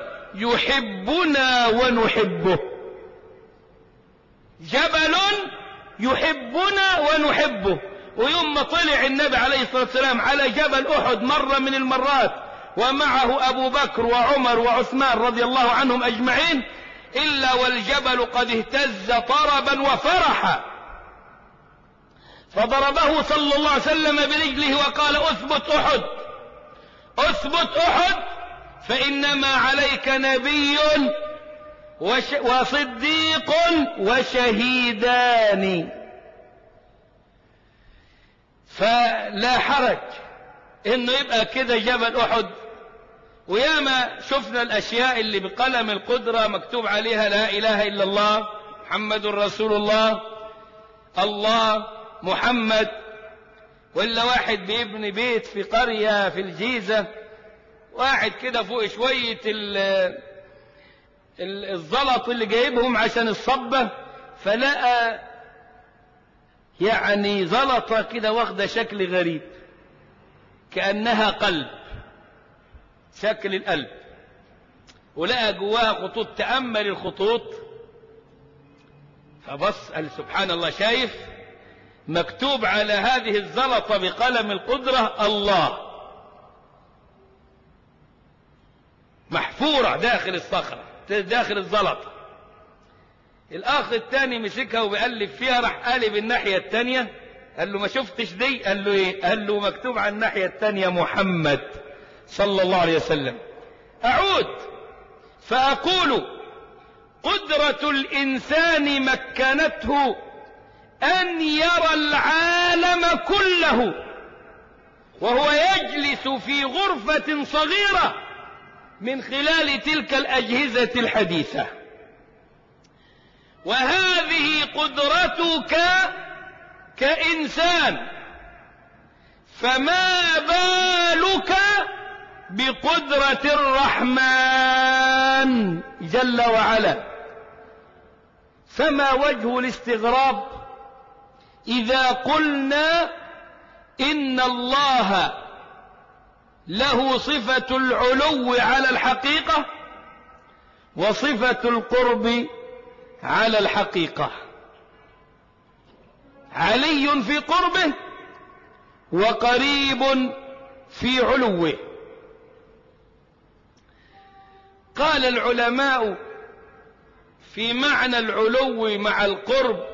يحبنا ونحبه، جبل يحبنا ونحبه. ويوم ما طلع النبي عليه الصلاة والسلام على جبل أحد مرة من المرات ومعه أبو بكر وعمر وعثمان رضي الله عنهم أجمعين، إلا والجبل قد اهتز طربا وفرحا، فضربه صلى الله عليه وسلم برجله وقال اثبت أحد، اثبت أحد، فإنما عليك نبي وصديق وشهيدان. فلا حرج انه يبقى كده جبل أحد. وياما شفنا الأشياء اللي بقلم القدرة مكتوب عليها لا إله إلا الله محمد رسول الله، الله محمد. ولا واحد بيبني بيت في قرية في الجيزة، واحد كده فوق شوية الزلط اللي جايبهم عشان الصبة، فلقى يعني زلطة كده واخدة شكل غريب كأنها قلب، شكل القلب، ولقى جواها خطوط، تأمل الخطوط فبص قال سبحان الله، شايف مكتوب على هذه الزلطة بقلم القدرة الله، محفورة داخل الصخرة داخل الزلطة. الأخ الثاني مسكها وبيقلب فيها، راح قالب الناحية الثانية، قال له ما شفتش دي؟ قال له ايه؟ قال له مكتوب على الناحية الثانية محمد صلى الله عليه وسلم. أعود فأقول قدرة الإنسان مكنته أن يرى العالم كله وهو يجلس في غرفة صغيرة من خلال تلك الأجهزة الحديثة. وهذه قدرتك كإنسان، فما بالك بقدرة الرحمن جل وعلا؟ فما وجه الاستغراب إذا قلنا إن الله له صفة العلو على الحقيقة وصفة القرب على الحقيقة؟ علي في قربه وقريب في علوه. قال العلماء في معنى العلو مع القرب: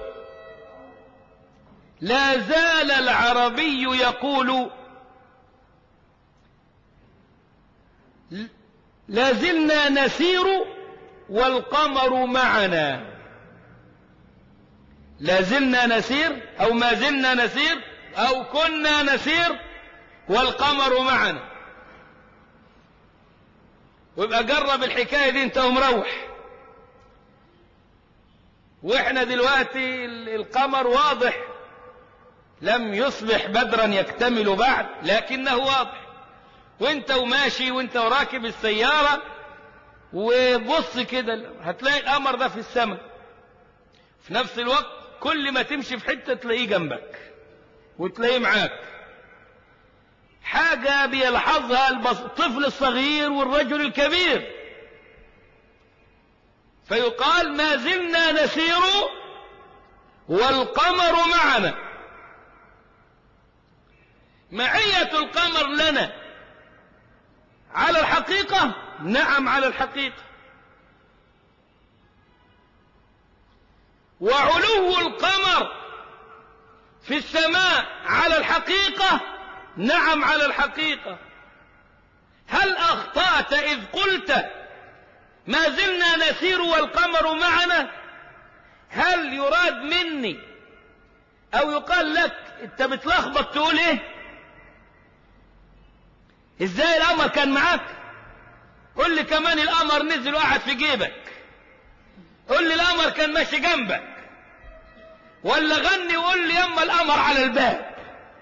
لا زال العربي يقول لا زلنا نسير والقمر معنا. لا زلنا نسير أو ما زلنا نسير أو كنا نسير والقمر معنا. ويبقى جرب الحكاية دي انت ومروح. واحنا دلوقتي القمر واضح، لم يصبح بدرا يكتمل بعد لكنه واضح، وانت وماشي وانت وراكب السيارة وبص كده هتلاقي القمر ده في السماء. في نفس الوقت كل ما تمشي في حتة تلاقيه جنبك وتلاقيه معاك. حاجة بيلحظها الطفل الصغير والرجل الكبير. فيقال ما زلنا نسير والقمر معنا. معية القمر لنا على الحقيقة؟ نعم على الحقيقة. وعلو القمر في السماء على الحقيقة؟ نعم على الحقيقة. هل أخطأت إذ قلت ما زلنا نسير والقمر معنا؟ هل يراد مني أو يقال لك أنت بتلخبط تقول إيه؟ إزاي القمر كان معاك؟ قل لي كمان القمر نزل وقعد في جيبك. قل لي القمر كان ماشي جنبك. ولا غني وقول لي يما القمر على الباب.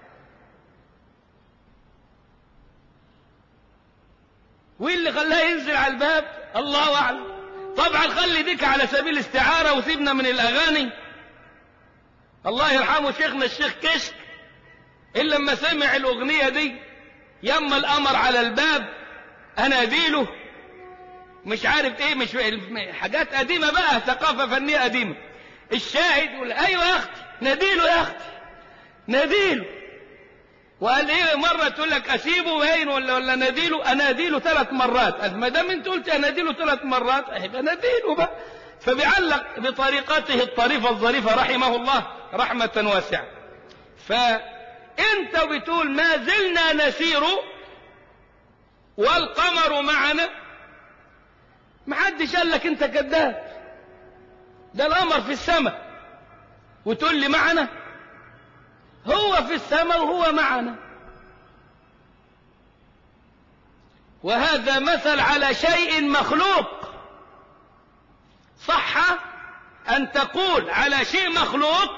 واللي خلاه ينزل على الباب الله أعلم. طبعا خلي ديك على سبيل الاستعارة وسيبنا من الأغاني. الله يرحمه شيخنا الشيخ كشك إلا لما سمع الأغنية دي يما القمر على الباب أناديله مش عارف ايه، مش حاجات قديمة بقى، ثقافة فنية قديمة. الشاهد يقول ايوه يا اختي ناديله، يا اختي ناديله. وقال ايه مرة تقول لك اسيبه باين ولا ناديله؟ اناديله 3 مرات. ما دام انت قلت اناديله 3 مرات يبقى ناديله بقى. فبيعلق بطريقته الطريفة الظريفة رحمه الله رحمة واسعة. فانت بتقول ما زلنا نسير والقمر معنا، محدش قال لك انت كذاب. ده القمر في السماء وتقول لي معنا؟ هو في السماء وهو معنا. وهذا مثل على شيء مخلوق. صح أن تقول على شيء مخلوق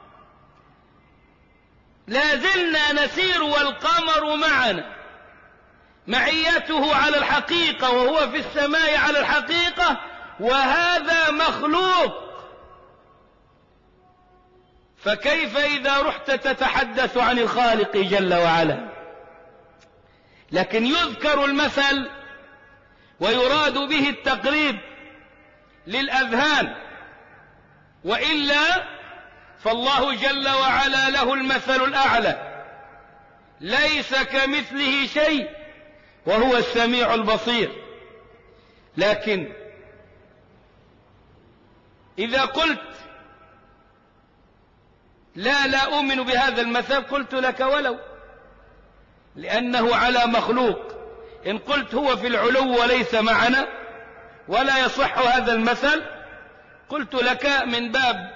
لا زلنا نسير والقمر معنا، معيته على الحقيقة وهو في السماء على الحقيقة، وهذا مخلوق. فكيف إذا رحت تتحدث عن الخالق جل وعلا؟ لكن يذكر المثل ويراد به التقريب للأذهان، وإلا فالله جل وعلا له المثل الأعلى، ليس كمثله شيء وهو السميع البصير. لكن إذا قلت لا أؤمن بهذا المثل قلت لك ولو، لأنه على مخلوق. إن قلت هو في العلو وليس معنا ولا يصح هذا المثل قلت لك من باب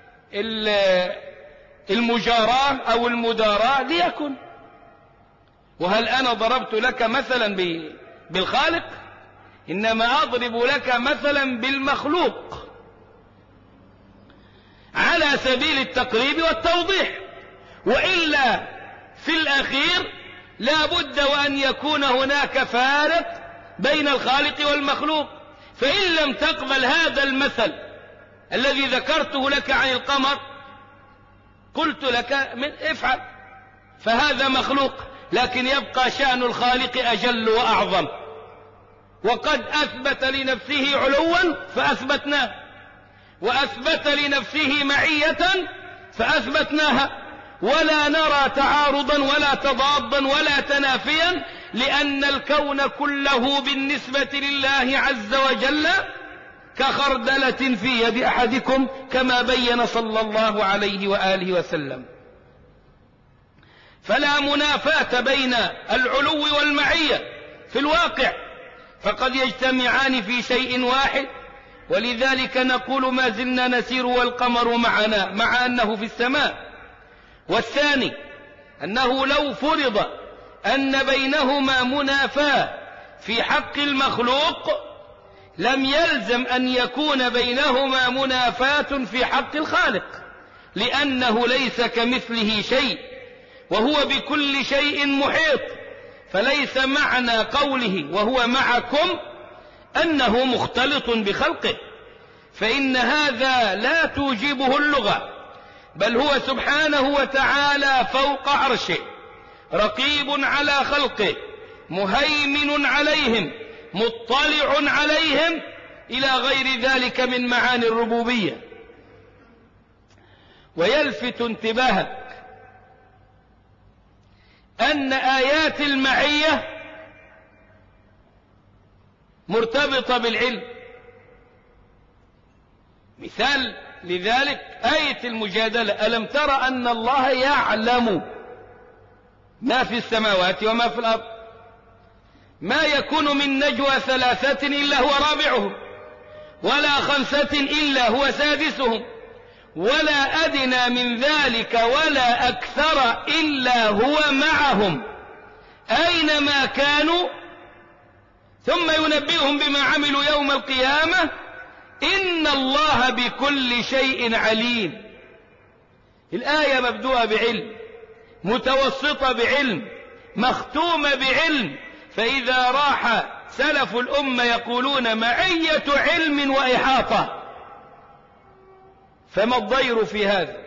المجاراة أو المداراة ليكن. وهل أنا ضربت لك مثلا بالخالق؟ إنما أضرب لك مثلا بالمخلوق على سبيل التقريب والتوضيح. وإلا في الأخير لا بد وأن يكون هناك فارق بين الخالق والمخلوق. فإن لم تقبل هذا المثل الذي ذكرته لك عن القمر، قلت لك افعل، فهذا مخلوق، لكن يبقى شأن الخالق أجل وأعظم، وقد أثبت لنفسه علوا فأثبتناه، وأثبت لنفسه معية فأثبتناها، ولا نرى تعارضا ولا تضادا ولا تنافيا، لأن الكون كله بالنسبة لله عز وجل كخردلة في يد أحدكم، كما بين صلى الله عليه وآله وسلم. فلا منافاة بين العلو والمعية في الواقع، فقد يجتمعان في شيء واحد. ولذلك نقول ما زلنا نسير والقمر معنا، مع أنه في السماء. والثاني أنه لو فرض أن بينهما منافاة في حق المخلوق، لم يلزم أن يكون بينهما منافاة في حق الخالق، لأنه ليس كمثله شيء وهو بكل شيء محيط. فليس معنى قوله وهو معكم أنه مختلط بخلقه، فإن هذا لا توجبه اللغة، بل هو سبحانه وتعالى فوق عرشه، رقيب على خلقه، مهيمن عليهم، مطلع عليهم، إلى غير ذلك من معاني الربوبية. ويلفت انتباهك أن آيات المعية مرتبطة بالعلم. مثال لذلك آية المجادلة: ألم تر أن الله يعلم ما في السماوات وما في الأرض، ما يكون من نجوى ثلاثة إلا هو رابعهم، ولا خمسة إلا هو سادسهم، ولا أدنى من ذلك ولا أكثر إلا هو معهم أينما كانوا ثم ينبئهم بما عملوا يوم القيامة إن الله بكل شيء عليم. الآية مبدوءة بعلم، متوسطة بعلم، مختومة بعلم. فإذا راح سلف الأمة يقولون معية علم وإحاطة، فما الضير في هذا؟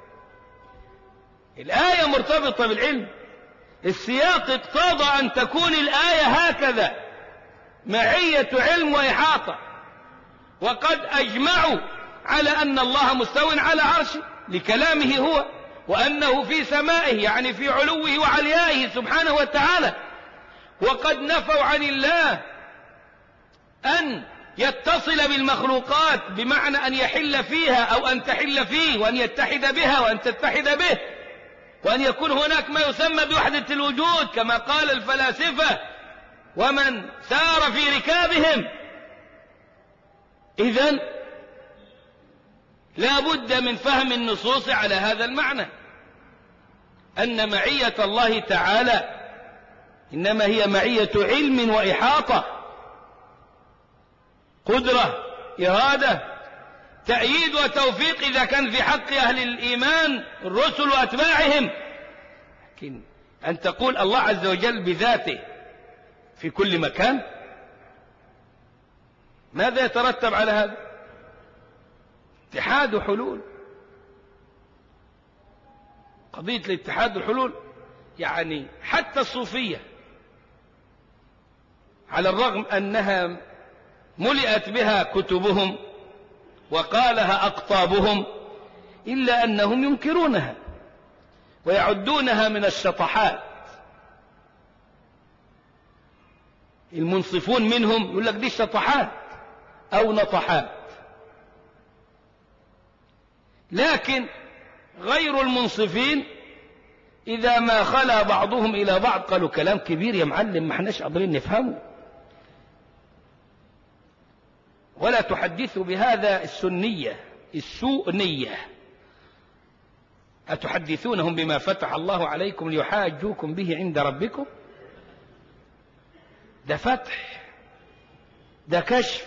الآية مرتبطة بالعلم، السياق اقتضى أن تكون الآية هكذا، معية علم وإحاطة. وقد أجمعوا على أن الله مستو على عرشه لكلامه هو، وأنه في سمائه يعني في علوه وعليائه سبحانه وتعالى. وقد نفوا عن الله أن يتصل بالمخلوقات بمعنى أن يحل فيها أو أن تحل فيه، وأن يتحد بها وأن تتحد به، وأن يكون هناك ما يسمى بوحدة الوجود كما قال الفلاسفة ومن سار في ركابهم. إذن لا بد من فهم النصوص على هذا المعنى، أن معية الله تعالى إنما هي معية علم وإحاطة، قدرة، إرادة، تأييد وتوفيق إذا كان في حق أهل الإيمان الرسل وأتباعهم. لكن أن تقول الله عز وجل بذاته في كل مكان، ماذا يترتب على هذا؟ اتحاد وحلول. قضية الاتحاد والحلول يعني حتى الصوفية على الرغم أنها ملئت بها كتبهم وقالها أقطابهم، إلا أنهم ينكرونها ويعدونها من الشطحات. المنصفون منهم يقول لك دي شطحات أو نطحات، لكن غير المنصفين إذا ما خلا بعضهم إلى بعض قالوا كلام كبير يا معلم ما احناش قادرين نفهمه. ولا تحدثوا بهذا السنية السوء نية، أتحدثونهم بما فتح الله عليكم ليحاجوكم به عند ربكم؟ ده فتح، ده كشف،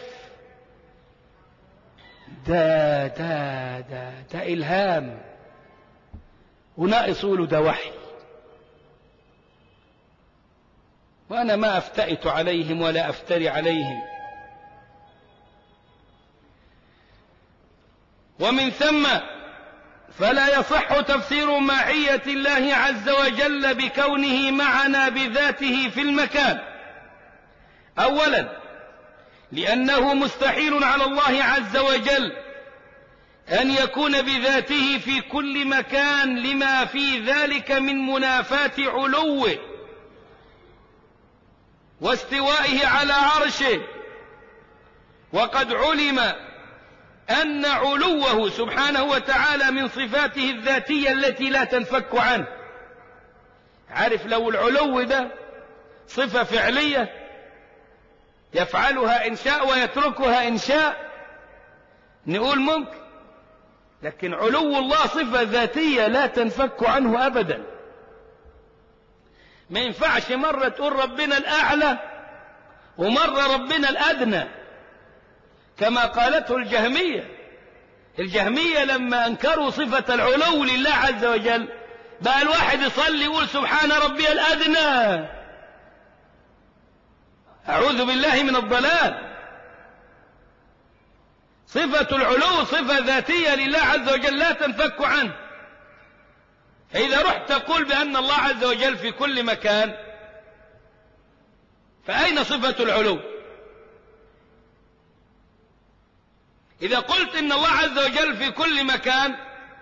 ده إلهام، وناقص له ده وحي. وأنا ما أفتئت عليهم ولا أفتري عليهم. ومن ثم فلا يصح تفسير معية الله عز وجل بكونه معنا بذاته في المكان. أولا لأنه مستحيل على الله عز وجل أن يكون بذاته في كل مكان لما في ذلك من منافاة علوه واستوائه على عرشه، وقد علم أن علوه سبحانه وتعالى من صفاته الذاتية التي لا تنفك عنه. عارف لو العلو ده صفة فعلية يفعلها إن شاء ويتركها إن شاء نقول ممكن، لكن علو الله صفة ذاتية لا تنفك عنه أبدا. ما ينفعش مرة تقول ربنا الأعلى ومرة ربنا الأدنى كما قالته الجهمية لما أنكروا صفة العلو لله عز وجل بقى الواحد يصلي يقول سبحان ربي الأدنى. أعوذ بالله من الضلال. صفة العلو صفة ذاتية لله عز وجل لا تنفك عنه. فإذا رحت تقول بأن الله عز وجل في كل مكان فأين صفة العلو؟ إذا قلت إن الله عز وجل في كل مكان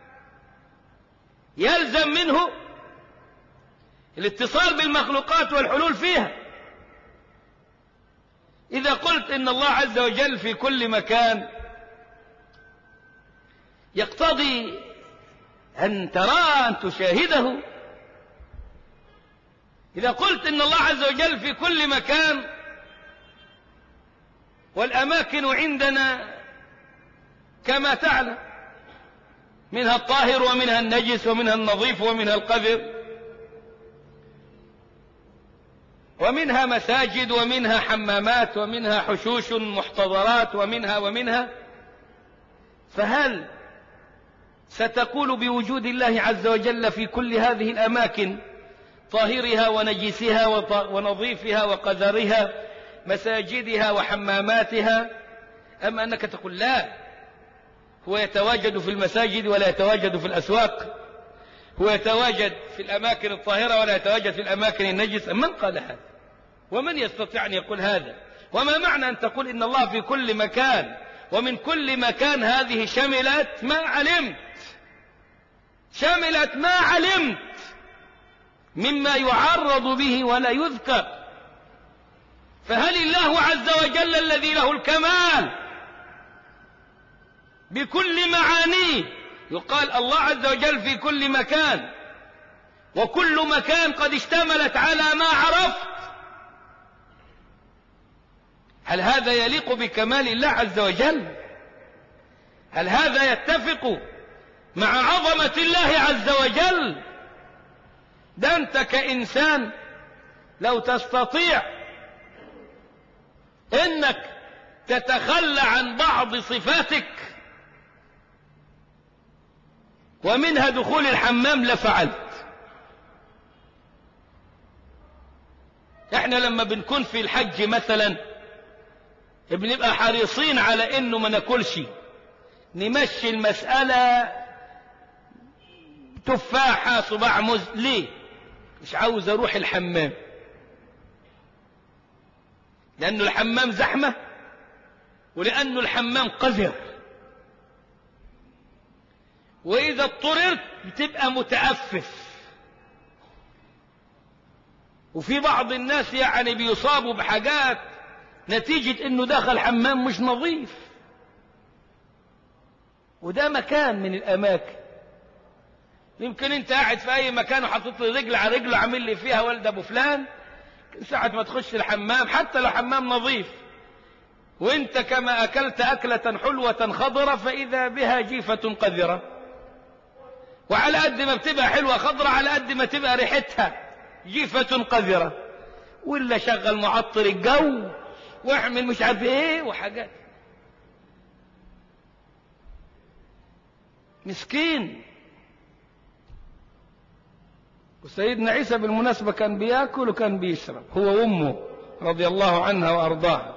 يلزم منه الاتصال بالمخلوقات والحلول فيها. إذا قلت إن الله عز وجل في كل مكان يقتضي أن تراه أن تشاهده. إذا قلت إن الله عز وجل في كل مكان والأماكن عندنا كما تعلم منها الطاهر ومنها النجس ومنها النظيف ومنها القذر ومنها مساجد ومنها حمامات ومنها حشوش محتضرات ومنها فهل ستقول بوجود الله عز وجل في كل هذه الأماكن طاهرها ونجسها ونظيفها وقذرها مساجدها وحماماتها، أم أنك تقول لا هو يتواجد في المساجد ولا يتواجد في الأسواق، هو يتواجد في الأماكن الطاهرة ولا يتواجد في الأماكن النجسة؟ من قال هذا؟ ومن يستطيع أن يقول هذا؟ وما معنى أن تقول إن الله في كل مكان ومن كل مكان؟ هذه شملت ما علمت مما يعرض به ولا يذكر. فهل الله عز وجل الذي له الكمال بكل معانيه يقال الله عز وجل في كل مكان وكل مكان قد اشتملت على ما عرفت؟ هل هذا يليق بكمال الله عز وجل؟ هل هذا يتفق مع عظمة الله عز وجل؟ ده أنت كإنسان لو تستطيع إنك تتخلى عن بعض صفاتك ومنها دخول الحمام لفعلت. احنا لما بنكون في الحج مثلا بنبقى حريصين على انه ما ناكلش، نمشي المسألة تفاحة صباع موز. ليه؟ مش عاوز اروح الحمام، لانه الحمام زحمة ولانه الحمام قذر، واذا اضطررت بتبقى متأفف. وفي بعض الناس يعني بيصابوا بحاجات نتيجة انه دخل حمام مش نظيف، وده مكان من الاماكن. يمكن انت قاعد في اي مكان وحطيت لي رجل على رجله عامل لي فيها ولد ابو فلان، ساعة ما تخش الحمام حتى لو حمام نظيف وانت كما اكلت اكلة حلوة خضرة فاذا بها جيفة قذرة، وعلى قد ما بتبقى حلوة خضرة على قد ما تبقى ريحتها جيفة قذرة. ولا شغل معطر الجو واعمل مش عارف ايه وحاجات. مسكين. وسيدنا عيسى بالمناسبة كان بياكل وكان بيشرب هو وأمه رضي الله عنها وأرضاها.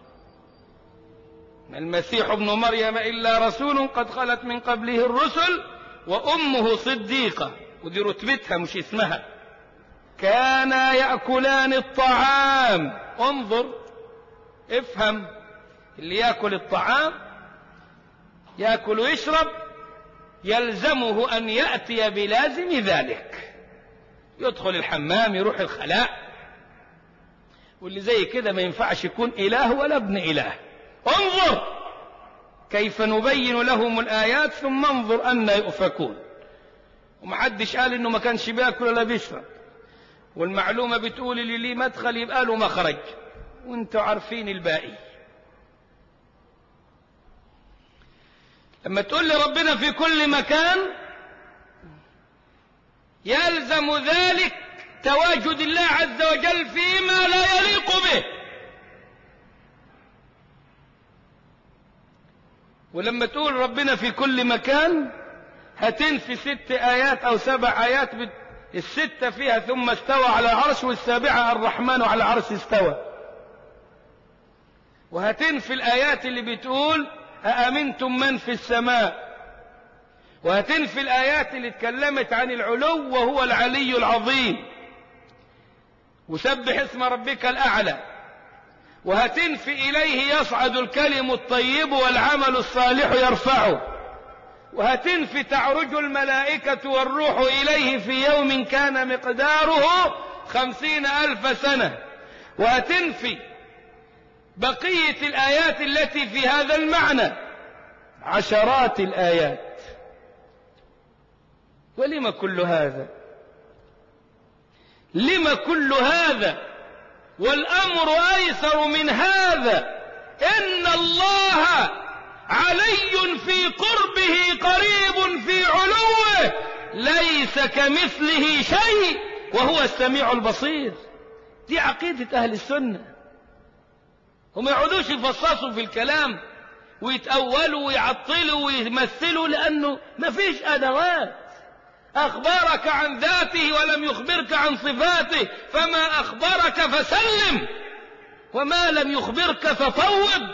المسيح ابن مريم إلا رسول قد خلت من قبله الرسل وأمه صديقة، ودي رتبتها مش اسمها. كانا يأكلان الطعام. انظر افهم، اللي يأكل الطعام يأكل ويشرب يلزمه أن يأتي بلازم ذلك، يدخل الحمام يروح الخلاء، واللي زي كده ما ينفعش يكون إله ولا ابن إله. انظر كيف نبين لهم الآيات ثم انظر أن يؤفكون. ومحدش قال إنه ما كانش بياكل ولا بيشرب، والمعلومة بتقول اللي ليه مدخل يبقى له مخرج، وانتوا عارفين الباقي. لما تقول لي ربنا في كل مكان يلزم ذلك تواجد الله عز وجل فيما لا يليق به. ولما تقول ربنا في كل مكان هتنفي 6 آيات أو 7 آيات، الستة فيها ثم استوى على العرش، والسابعة الرحمن على العرش استوى. وهتنفي الآيات اللي بتقول أأمنتم من في السماء، وهتنفي الآيات اللي اتكلمت عن العلو وهو العلي العظيم، وسبح اسم ربك الأعلى. وهتنفي إليه يصعد الكلم الطيب والعمل الصالح يرفعه. وهتنفي تعرج الملائكة والروح إليه في يوم كان مقداره 50,000 سنة. وهتنفي بقية الآيات التي في هذا المعنى، عشرات الآيات. ولم كل هذا؟ لم كل هذا؟ والأمر أيسر من هذا. إن الله علي في قربه قريب في علوه، ليس كمثله شيء وهو السميع البصير. دي عقيدة أهل السنة. هم يقعدوش يفصصوا في الكلام ويتأولوا ويعطلوا ويمثلوا، لأنه ما فيش أدوات. أخبرك عن ذاته ولم يخبرك عن صفاته، فما أخبرك فسلم، وما لم يخبرك ففوض.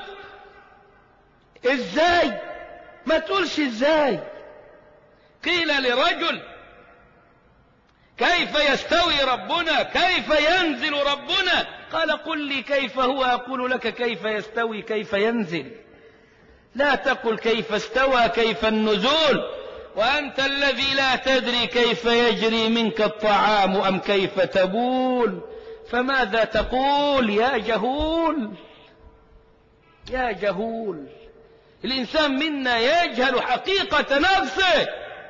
إزاي؟ ما تقولش إزاي. قيل لرجل كيف يستوي ربنا، كيف ينزل ربنا؟ قال قل لي كيف هو أقول لك كيف يستوي كيف ينزل. لا تقل كيف استوى كيف النزول، وأنت الذي لا تدري كيف يجري منك الطعام أم كيف تبول، فماذا تقول يا جهول؟ يا جهول. الإنسان منا يجهل حقيقة نفسه،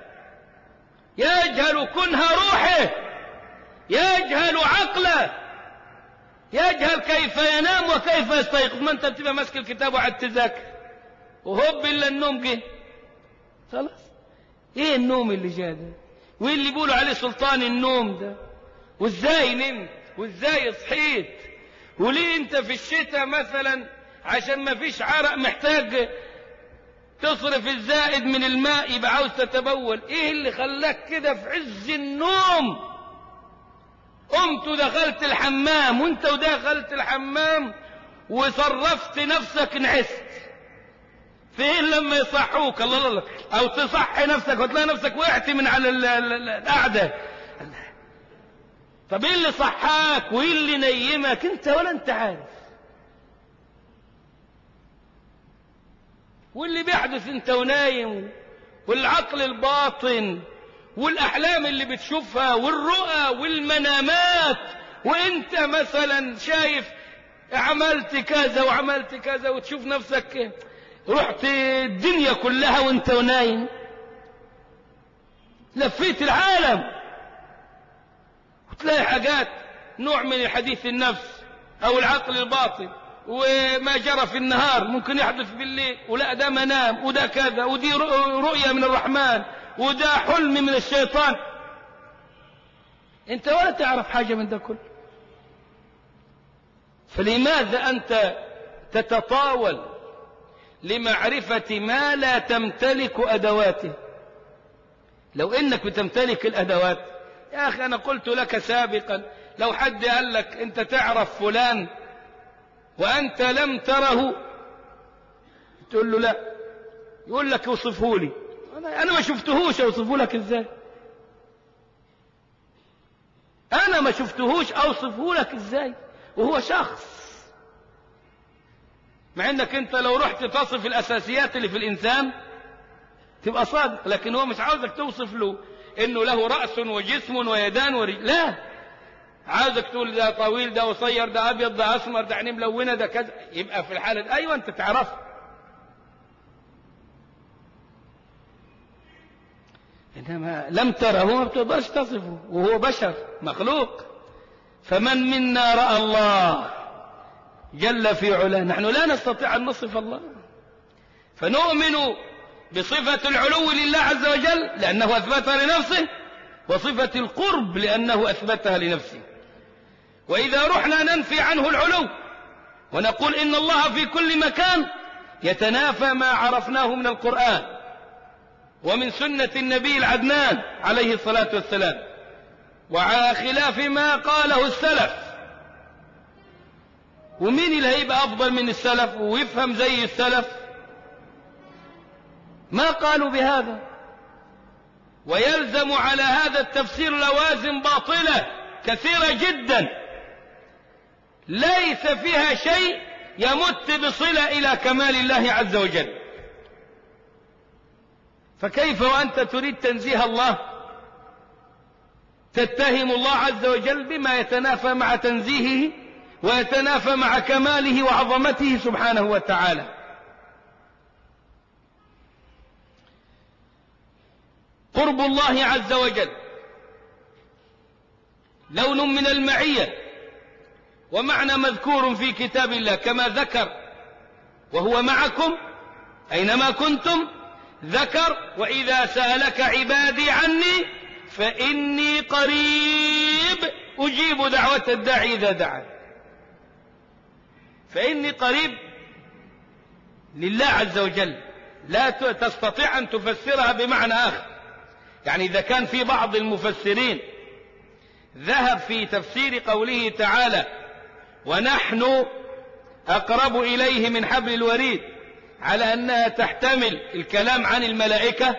يجهل كنه روحه، يجهل عقله، يجهل كيف ينام وكيف يستيقظ. ما انت بتبقى ماسك الكتاب وقاعد تذاكر وهوب الا النوم جه، خلاص. ايه النوم اللي جاء ده؟ وايه اللي بيقولوا عليه سلطان النوم ده؟ وازاي نمت وازاي صحيت؟ وليه انت في الشتاء مثلا عشان ما فيش عرق محتاج تصرف الزائد من الماء يبقى عاوز تتبول؟ ايه اللي خلاك كده في عز النوم قمت ودخلت الحمام، وانت ودخلت الحمام وصرفت نفسك نعست؟ فين لما يصحوك الله الله، او تصحي نفسك وتلاقي نفسك وقعت من على القعده؟ طب ايه اللي صحاك وايه اللي نيمك انت ولا انت عارف؟ واللي بيحدث انت ونايم، والعقل الباطن، والأحلام اللي بتشوفها، والرؤى والمنامات، وانت مثلا شايف عملت كذا وعملت كذا، وتشوف نفسك رحت الدنيا كلها وانت ونايم، لفيت العالم، وتلاقي حاجات نوع من الحديث النفس او العقل الباطن، وما جرى في النهار ممكن يحدث بالليل، ولا ده منام، وده كذا، ودي رؤية من الرحمن، وده حلم من الشيطان. انت ولا تعرف حاجة من ده كله. فلماذا انت تتطاول لمعرفة ما لا تمتلك أدواته؟ لو انك بتمتلك الأدوات يا أخي أنا قلت لك سابقا لو حد قال لك أنت تعرف فلان وأنت لم تره تقول له لا، يقول لك اوصفه لي، أنا ما شفتهوش، أوصفه لك إزاي؟ أنا ما شفتهوش أوصفه لك إزاي وهو شخص؟ مع أنك أنت لو رحت تصف الأساسيات اللي في الإنسان تبقى صادق، لكن هو مش عاوزك توصف له إنه له رأس وجسم ويدان ورجل، لا، عاوزك تقول ده طويل، ده قصير، ده أبيض، ده أسمر، ده عينيه ملونة، ده كذا. يبقى في الحالة أيوة أنت تعرفه، إنما لم تره ما بتقدرش تصفه، وهو بشر مخلوق. فمن منا رأى الله جل في علاه؟ نحن لا نستطيع أن نصف الله، فنؤمن بصفة العلو لله عز وجل لأنه أثبتها لنفسه، وصفة القرب لأنه أثبتها لنفسه. وإذا رحنا ننفي عنه العلو ونقول إن الله في كل مكان، يتنافى ما عرفناه من القرآن ومن سنة النبي العدنان عليه الصلاة والسلام، وعلى خلاف ما قاله السلف. ومين اللي هيبقى أفضل من السلف ويفهم زي السلف؟ ما قالوا بهذا. ويلزم على هذا التفسير لوازم باطلة كثيرة جدا ليس فيها شيء يمت بصلة إلى كمال الله عز وجل. فكيف وأنت تريد تنزيه الله تتهم الله عز وجل بما يتنافى مع تنزيهه ويتنافى مع كماله وعظمته سبحانه وتعالى؟ قرب الله عز وجل لون من المعية، ومعنى مذكور في كتاب الله كما ذكر وهو معكم أينما كنتم. ذكر وإذا سألك عبادي عني فإني قريب أجيب دعوة الداعي إذا دعان. فإني قريب لله عز وجل، لا تستطيع أن تفسرها بمعنى آخر. يعني إذا كان في بعض المفسرين ذهب في تفسير قوله تعالى ونحن أقرب إليه من حبل الوريد على أنها تحتمل الكلام عن الملائكة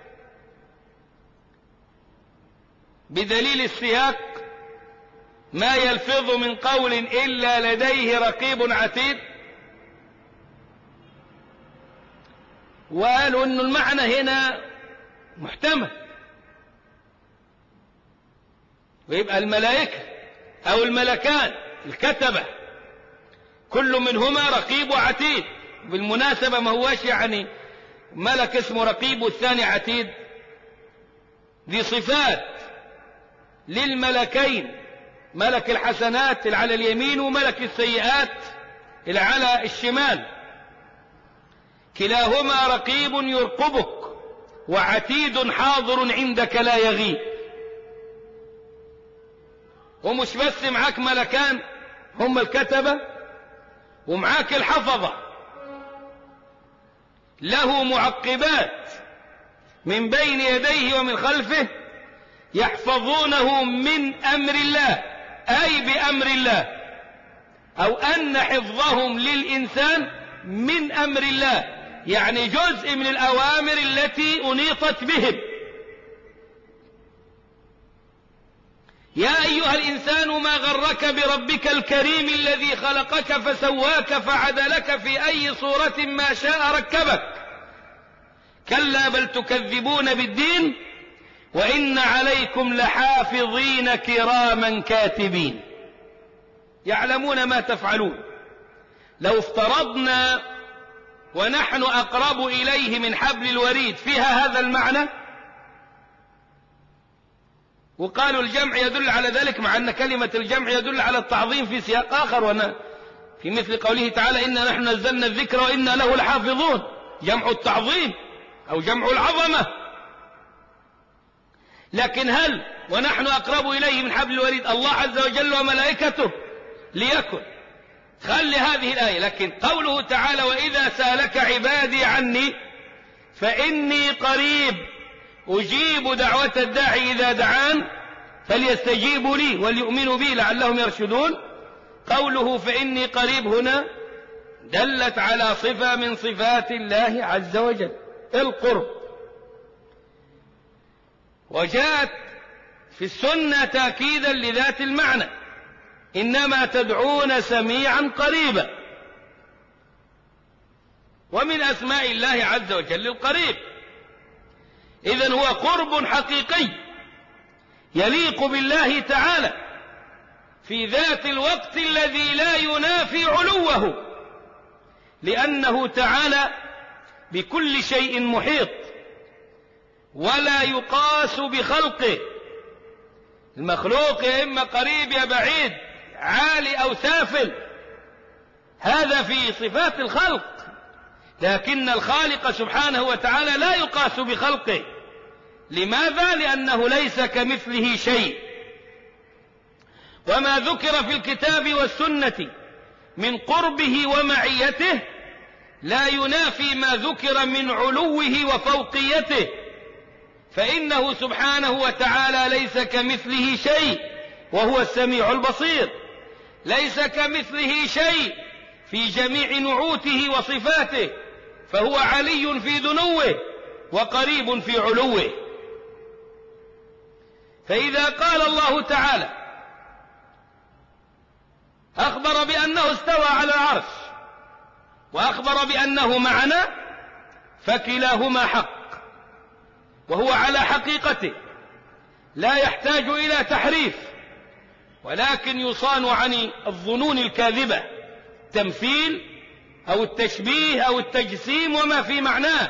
بدليل السياق ما يلفظ من قول إلا لديه رقيب عتيد، وقالوا أن المعنى هنا محتمل، ويبقى الملائكة أو الملكان الكتبة كل منهما رقيب وعتيد. بالمناسبة ما هواش يعني ملك اسمه رقيب والثاني عتيد، دي صفات للملكين، ملك الحسنات اللي على اليمين وملك السيئات اللي على الشمال، كلاهما رقيب يرقبك وعتيد حاضر عندك لا يغيب. ومش بس معاك ملكان هم الكتبة، ومعاك الحفظة له معقبات من بين يديه ومن خلفه يحفظونه من أمر الله، أي بأمر الله، أو أن حفظهم للإنسان من أمر الله، يعني جزء من الأوامر التي أنيطت بهم. يا أيها الإنسان ما غرك بربك الكريم الذي خلقك فسواك فعدلك في أي صورة ما شاء ركبك. كلا بل تكذبون بالدين وإن عليكم لحافظين كراما كاتبين يعلمون ما تفعلون. لو افترضنا ونحن أقرب إليه من حبل الوريد فيها هذا المعنى، وقالوا الجمع يدل على ذلك، مع أن كلمة الجمع يدل على التعظيم في سياق آخر، في مثل قوله تعالى إنا نحن نزلنا الذكر وإنا له لحافظون، جمع التعظيم أو جمع العظمة. لكن هل ونحن أقرب إليه من حبل الوريد الله عز وجل وملائكته؟ ليكن خلي هذه الآية. لكن قوله تعالى وإذا سألك عبادي عني فإني قريب أجيب دعوة الداعي إذا دعان، فليستجيبوا لي وليؤمنوا بي لعلهم يرشدون. قوله فإني قريب هنا دلت على صفة من صفات الله عز وجل، القرب. وجاءت في السنة تأكيدا لذات المعنى: إنما تدعون سميعا قريبا. ومن أسماء الله عز وجل القريب، إذن هو قرب حقيقي يليق بالله تعالى في ذات الوقت الذي لا ينافي علوه، لأنه تعالى بكل شيء محيط ولا يقاس بخلقه. المخلوق يا إما قريب يا بعيد، عالي أو سافل، هذا في صفات الخلق، لكن الخالق سبحانه وتعالى لا يقاس بخلقه. لماذا؟ لأنه ليس كمثله شيء. وما ذكر في الكتاب والسنة من قربه ومعيته لا ينافي ما ذكر من علوه وفوقيته، فإنه سبحانه وتعالى ليس كمثله شيء وهو السميع البصير، ليس كمثله شيء في جميع نعوته وصفاته، فهو علي في دنوه وقريب في علوه. فإذا قال الله تعالى أخبر بأنه استوى على العرش وأخبر بأنه معنا، فكلاهما حق وهو على حقيقته لا يحتاج إلى تحريف، ولكن يصان عن الظنون الكاذبة، التمثيل أو التشبيه أو التجسيم وما في معناه.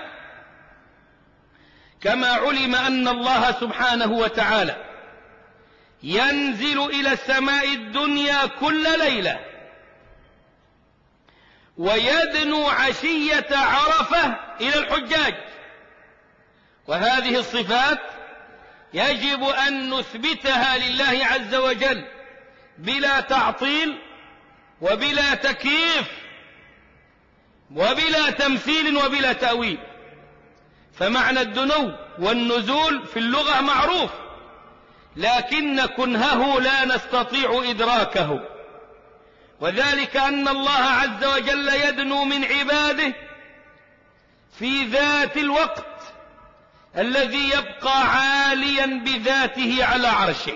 كما علم أن الله سبحانه وتعالى ينزل إلى السماء الدنيا كل ليلة ويدنو عشية عرفة إلى الحجاج، وهذه الصفات يجب أن نثبتها لله عز وجل بلا تعطيل وبلا تكييف وبلا تمثيل وبلا تأويل. فمعنى الدنو والنزول في اللغة معروف، لكن كنهه لا نستطيع إدراكه، وذلك أن الله عز وجل يدنو من عباده في ذات الوقت الذي يبقى عاليا بذاته على عرشه،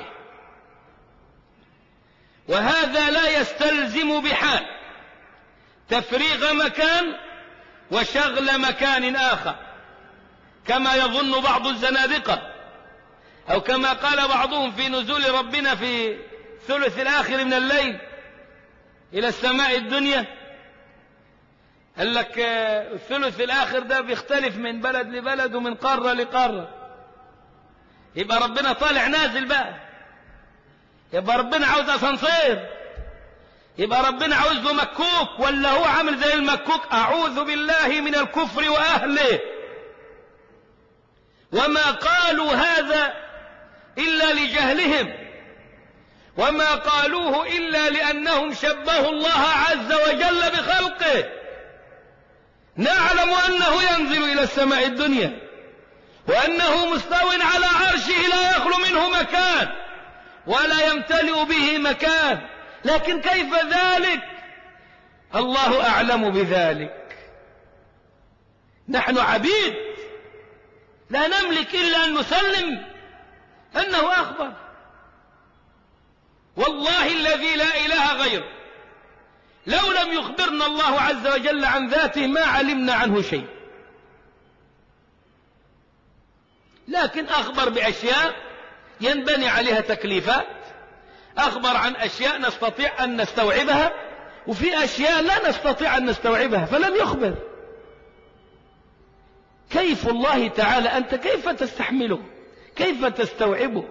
وهذا لا يستلزم بحال تفريغ مكان وشغل مكان آخر كما يظن بعض الزنادقة، أو كما قال بعضهم في نزول ربنا في الثلث الآخر من الليل إلى السماء الدنيا. قال لك الثلث الآخر ده بيختلف من بلد لبلد ومن قارة لقارة، يبقى ربنا طالع نازل بقى، يبقى ربنا عاوز أسانسير، يبقى ربنا عاوز له مكوك، ولا هو عامل زي المكوك؟ أعوذ بالله من الكفر وأهله. وما قالوا هذا إلا لجهلهم، وما قالوه إلا لأنهم شبهوا الله عز وجل بخلقه. نعلم أنه ينزل إلى السماء الدنيا وأنه مستو على عرشه لا يخلو منه مكان ولا يمتلئ به مكان، لكن كيف ذلك؟ الله أعلم بذلك. نحن عبيد لا نملك إلا أن نسلم أنه أخبر. والله الذي لا إله غيره لو لم يخبرنا الله عز وجل عن ذاته ما علمنا عنه شيء، لكن أخبر بأشياء ينبني عليها تكليفات، أخبر عن أشياء نستطيع أن نستوعبها، وفي أشياء لا نستطيع أن نستوعبها فلم يخبر. كيف الله تعالى أنت كيف تستحمله؟ كيف تستوعبه؟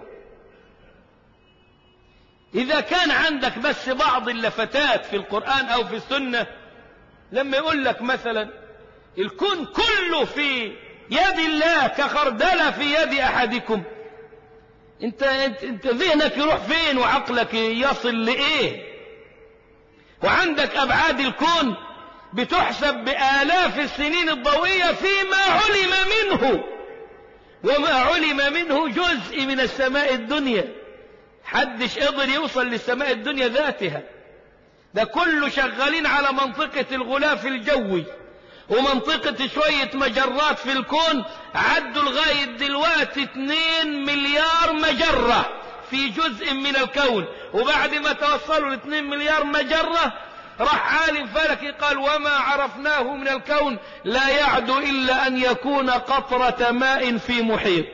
إذا كان عندك بس بعض اللفتات في القرآن أو في السنة، لما يقول لك مثلا الكون كله في يد الله كخردلة في يد أحدكم، انت ذهنك يروح فين وعقلك يصل لإيه؟ وعندك أبعاد الكون بتحسب بآلاف السنين الضوئية فيما علم منه، وما علم منه جزء من السماء الدنيا، حدش قدر يوصل للسماء الدنيا ذاتها، ده كله شغالين على منطقة الغلاف الجوي ومنطقة شوية مجرات في الكون، عدوا لغاية دلوقتي 2 مليار مجرة في جزء من الكون. وبعد ما توصلوا ل 2 مليار مجرة راح عالم فلكي قال وما عرفناه من الكون لا يعدو إلا أن يكون قطرة ماء في محيط،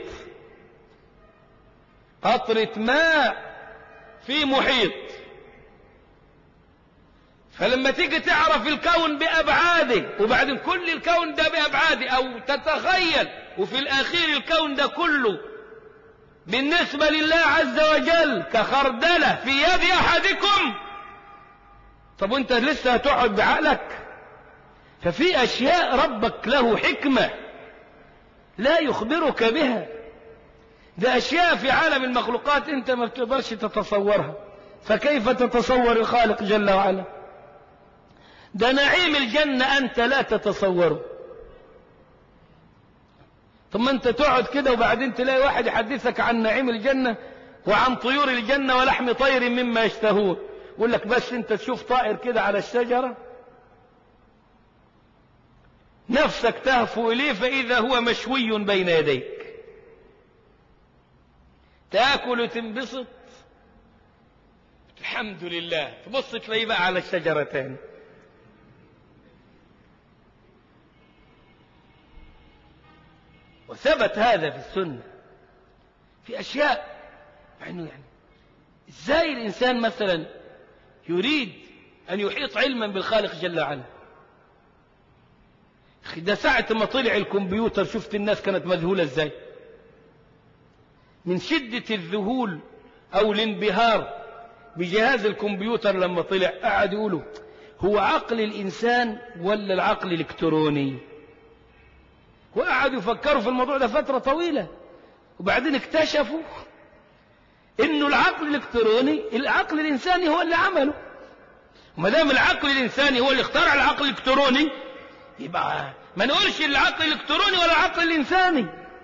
قطرة ماء في محيط. فلما تيجي تعرف الكون بأبعاده، وبعدين كل الكون ده بأبعاده، أو تتخيل وفي الأخير الكون ده كله بالنسبة لله عز وجل كخردلة في يد أحدكم، طب وانت لسه هتقعد بعقلك؟ ففي أشياء ربك له حكمة لا يخبرك بها، ده أشياء في عالم المخلوقات انت ما بتقدرش تتصورها، فكيف تتصور الخالق جل وعلا؟ ده نعيم الجنة أنت لا تتصوره. ثم أنت تقعد كده وبعدين تلاقي واحد يحدثك عن نعيم الجنة وعن طيور الجنة ولحم طير مما يشتهون، يقول لك بس أنت تشوف طائر كده على الشجرة نفسك تهفو إليه فإذا هو مشوي بين يديك، تأكل وتنبسط الحمد لله، تبص تلاقيه بقى على الشجرة تاني. وثبت هذا في السنة في أشياء يعني إزاي الإنسان مثلا يريد أن يحيط علما بالخالق جل وعلا؟ ده ساعة ما طلع الكمبيوتر شفت الناس كانت مذهولة إزاي من شدة الذهول أو الانبهار بجهاز الكمبيوتر لما طلع. قعد يقولوا هو عقل الإنسان ولا العقل الإلكتروني؟ وقعدوا يفكروا في الموضوع ده فترة طويلة، وبعدين اكتشفوا انه العقل الالكتروني العقل الانساني هو اللي عمله. وما دام العقل الانساني هو اللي اخترع العقل الالكتروني، يبقى ما نقولش العقل الالكتروني ولا العقل الانساني.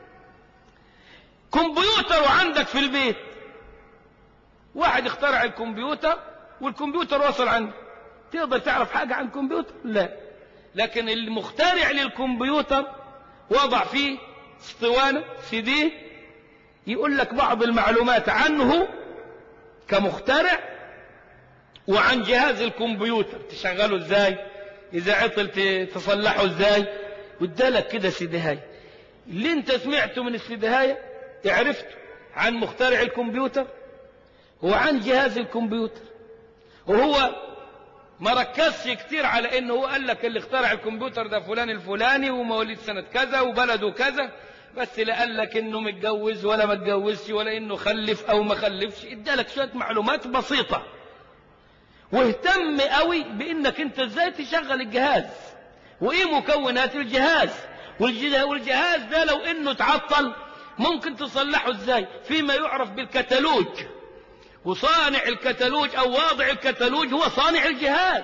كمبيوتر وعندك في البيت، واحد اخترع الكمبيوتر والكمبيوتر وصل عندك، تقدر تعرف حاجة عن الكمبيوتر؟ لا. لكن المخترع للكمبيوتر وضع فيه اسطوانة CD يقول لك بعض المعلومات عنه كمخترع وعن جهاز الكمبيوتر، تشغله ازاي، اذا عطل تصلحه ازاي، وادالك كده سيدهاية. اللي انت سمعته من السيدهاية عرفته عن مخترع الكمبيوتر وعن جهاز الكمبيوتر. وهو ما ركزش كتير على انه هو قال لك اللي اخترع الكمبيوتر ده فلان الفلاني ومواليد سنة كذا وبلده كذا، بس لا قال لك انه متجوز ولا ما اتجوزش ولا انه خلف او ما خلفش، ادالك شوية معلومات بسيطة. واهتم قوي بانك انت ازاي تشغل الجهاز وايه مكونات الجهاز، والجهاز ده لو انه تعطل ممكن تصلحه ازاي، فيما يعرف بالكتالوج. وصانع الكتالوج او واضع الكتالوج هو صانع الجهاز.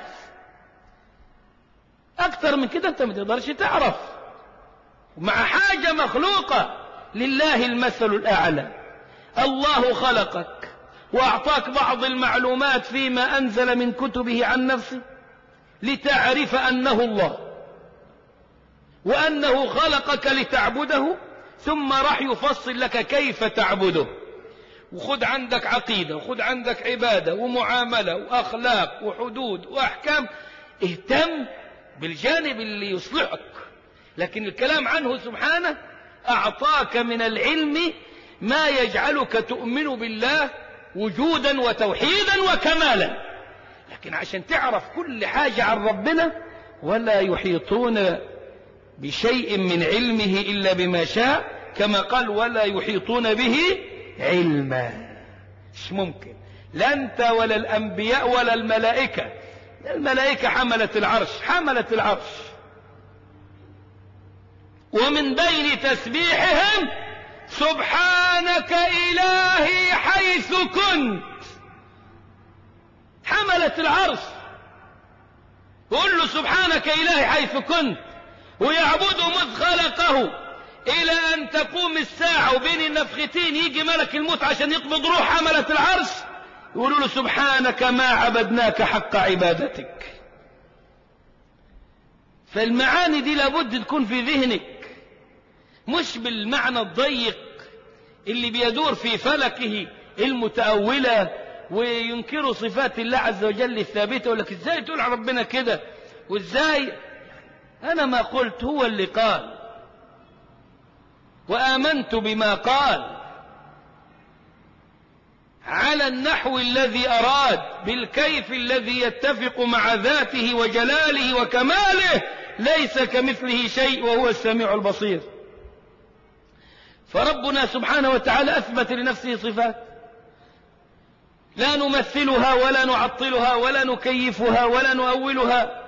اكتر من كده انت ما تقدرش تعرف. مع حاجة مخلوقة لله المثل الاعلى. الله خلقك واعطاك بعض المعلومات فيما انزل من كتبه عن نفسه لتعرف انه الله، وانه خلقك لتعبده، ثم راح يفصل لك كيف تعبده. وخد عندك عقيدة وخد عندك عبادة ومعاملة وأخلاق وحدود وأحكام. اهتم بالجانب اللي يصلحك. لكن الكلام عنه سبحانه أعطاك من العلم ما يجعلك تؤمن بالله وجودا وتوحيدا وكمالا. لكن عشان تعرف كل حاجة عن ربنا، ولا يحيطون بشيء من علمه إلا بما شاء، كما قال ولا يحيطون به علما. مش ممكن، لا انت ولا الانبياء ولا الملائكة. الملائكة حملت العرش. ومن بين تسبيحهم سبحانك إلهي حيث كنت. حملت العرش يقول له سبحانك إلهي حيث كنت، ويعبده مذ خلقه إلى أن تقوم الساعة وبين النفختين يجي ملك الموت عشان يقبض روح حملة العرش، يقولوا له سبحانك ما عبدناك حق عبادتك. فالمعاني دي لابد تكون في ذهنك، مش بالمعنى الضيق اللي بيدور في فلكه المتأولة وينكروا صفات الله عز وجل الثابتة، يقول لك ازاي تقول على ربنا كده وازاي. أنا ما قلت، هو اللي قال وآمنت بما قال على النحو الذي أراد بالكيف الذي يتفق مع ذاته وجلاله وكماله، ليس كمثله شيء وهو السميع البصير. فربنا سبحانه وتعالى أثبت لنفسه صفات لا نمثلها ولا نعطلها ولا نكيفها ولا نؤولها.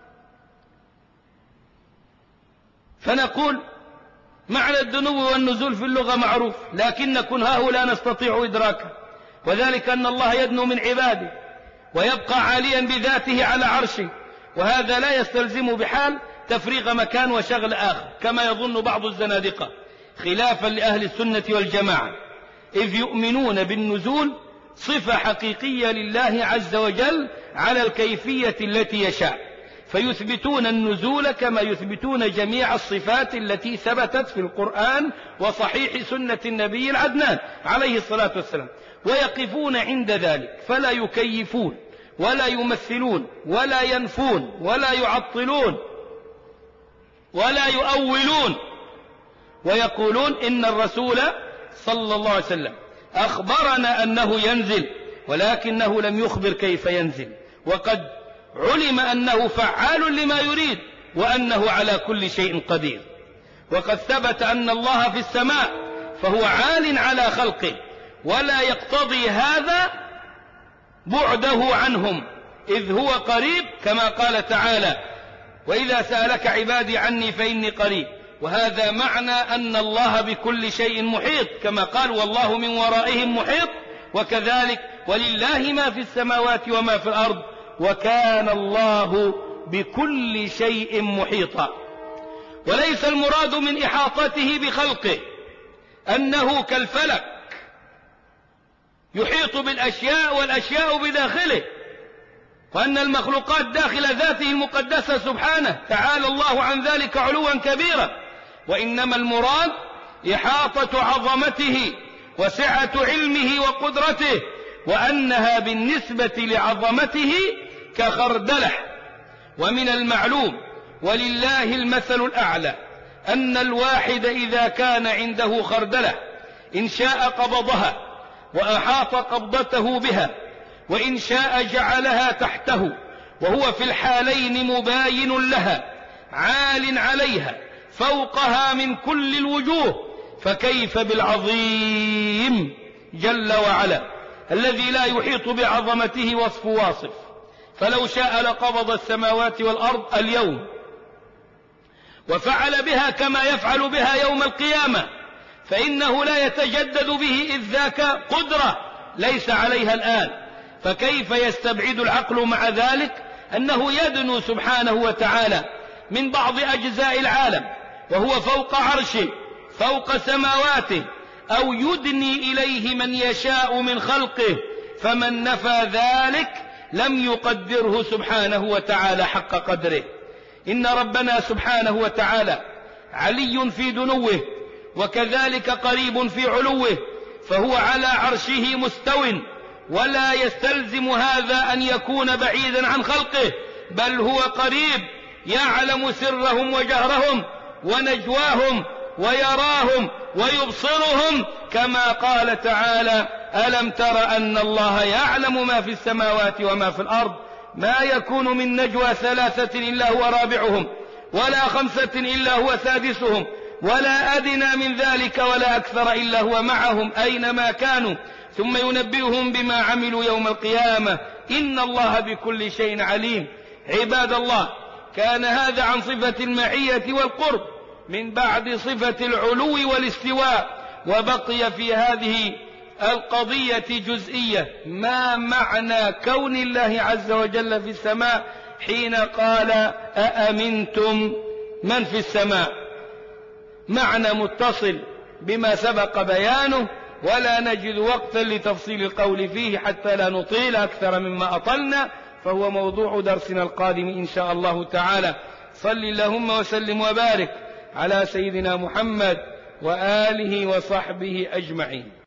فنقول معنى الدنو والنزول في اللغة معروف، لكن كنهاه لا نستطيع إدراكه، وذلك أن الله يدنو من عباده ويبقى عاليا بذاته على عرشه، وهذا لا يستلزم بحال تفريغ مكان وشغل آخر كما يظن بعض الزنادقة، خلافا لأهل السنة والجماعة، إذ يؤمنون بالنزول صفة حقيقية لله عز وجل على الكيفية التي يشاء، فيثبتون النزول كما يثبتون جميع الصفات التي ثبتت في القرآن وصحيح سنة النبي العدنان عليه الصلاة والسلام، ويقفون عند ذلك فلا يكيفون ولا يمثلون ولا ينفون ولا يعطلون ولا يؤولون، ويقولون إن الرسول صلى الله عليه وسلم أخبرنا أنه ينزل ولكنه لم يخبر كيف ينزل، وقد علم أنه فعال لما يريد وأنه على كل شيء قدير. وقد ثبت أن الله في السماء فهو عال على خلقه، ولا يقتضي هذا بعده عنهم إذ هو قريب، كما قال تعالى وإذا سألك عبادي عني فإني قريب، وهذا معنى أن الله بكل شيء محيط، كما قال والله من ورائهم محيط، وكذلك ولله ما في السماوات وما في الأرض وكان الله بكل شيء محيطا. وليس المراد من إحاطته بخلقه أنه كالفلك يحيط بالأشياء والأشياء بداخله، وأن المخلوقات داخل ذاته المقدسة سبحانه تعالى الله عن ذلك علوا كبيرا، وإنما المراد إحاطة عظمته وسعة علمه وقدرته، وأنها بالنسبة لعظمته كخردلة. ومن المعلوم ولله المثل الأعلى أن الواحد إذا كان عنده خردلة إن شاء قبضها وأحاط قبضته بها، وإن شاء جعلها تحته، وهو في الحالين مباين لها عال عليها فوقها من كل الوجوه، فكيف بالعظيم جل وعلا الذي لا يحيط بعظمته وصف واصف. فلو شاء لقبض السماوات والأرض اليوم وفعل بها كما يفعل بها يوم القيامة، فإنه لا يتجدد به إذ ذاك قدرة ليس عليها الآن، فكيف يستبعد العقل مع ذلك أنه يدنو سبحانه وتعالى من بعض أجزاء العالم وهو فوق عرشه فوق سماواته، أو يدني إليه من يشاء من خلقه، فمن نفى ذلك لم يقدره سبحانه وتعالى حق قدره. إن ربنا سبحانه وتعالى علي في دنوه وكذلك قريب في علوه، فهو على عرشه مستو، ولا يستلزم هذا أن يكون بعيدا عن خلقه، بل هو قريب يعلم سرهم وجهرهم ونجواهم ويراهم ويبصرهم، كما قال تعالى ألم تر أن الله يعلم ما في السماوات وما في الأرض ما يكون من نجوى ثلاثة إلا هو رابعهم ولا خمسة إلا هو سادسهم ولا أدنى من ذلك ولا أكثر إلا هو معهم أينما كانوا ثم ينبئهم بما عملوا يوم القيامة إن الله بكل شيء عليم. عباد الله، كان هذا عن صفة المعية والقرب من بعد صفة العلو والاستواء، وبقي في هذه القضية جزئية: ما معنى كون الله عز وجل في السماء حين قال أأمنتم من في السماء؟ معنى متصل بما سبق بيانه، ولا نجد وقتا لتفصيل القول فيه حتى لا نطيل أكثر مما أطلنا، فهو موضوع درسنا القادم إن شاء الله تعالى. صل اللهم وسلم وبارك على سيدنا محمد وآله وصحبه أجمعين.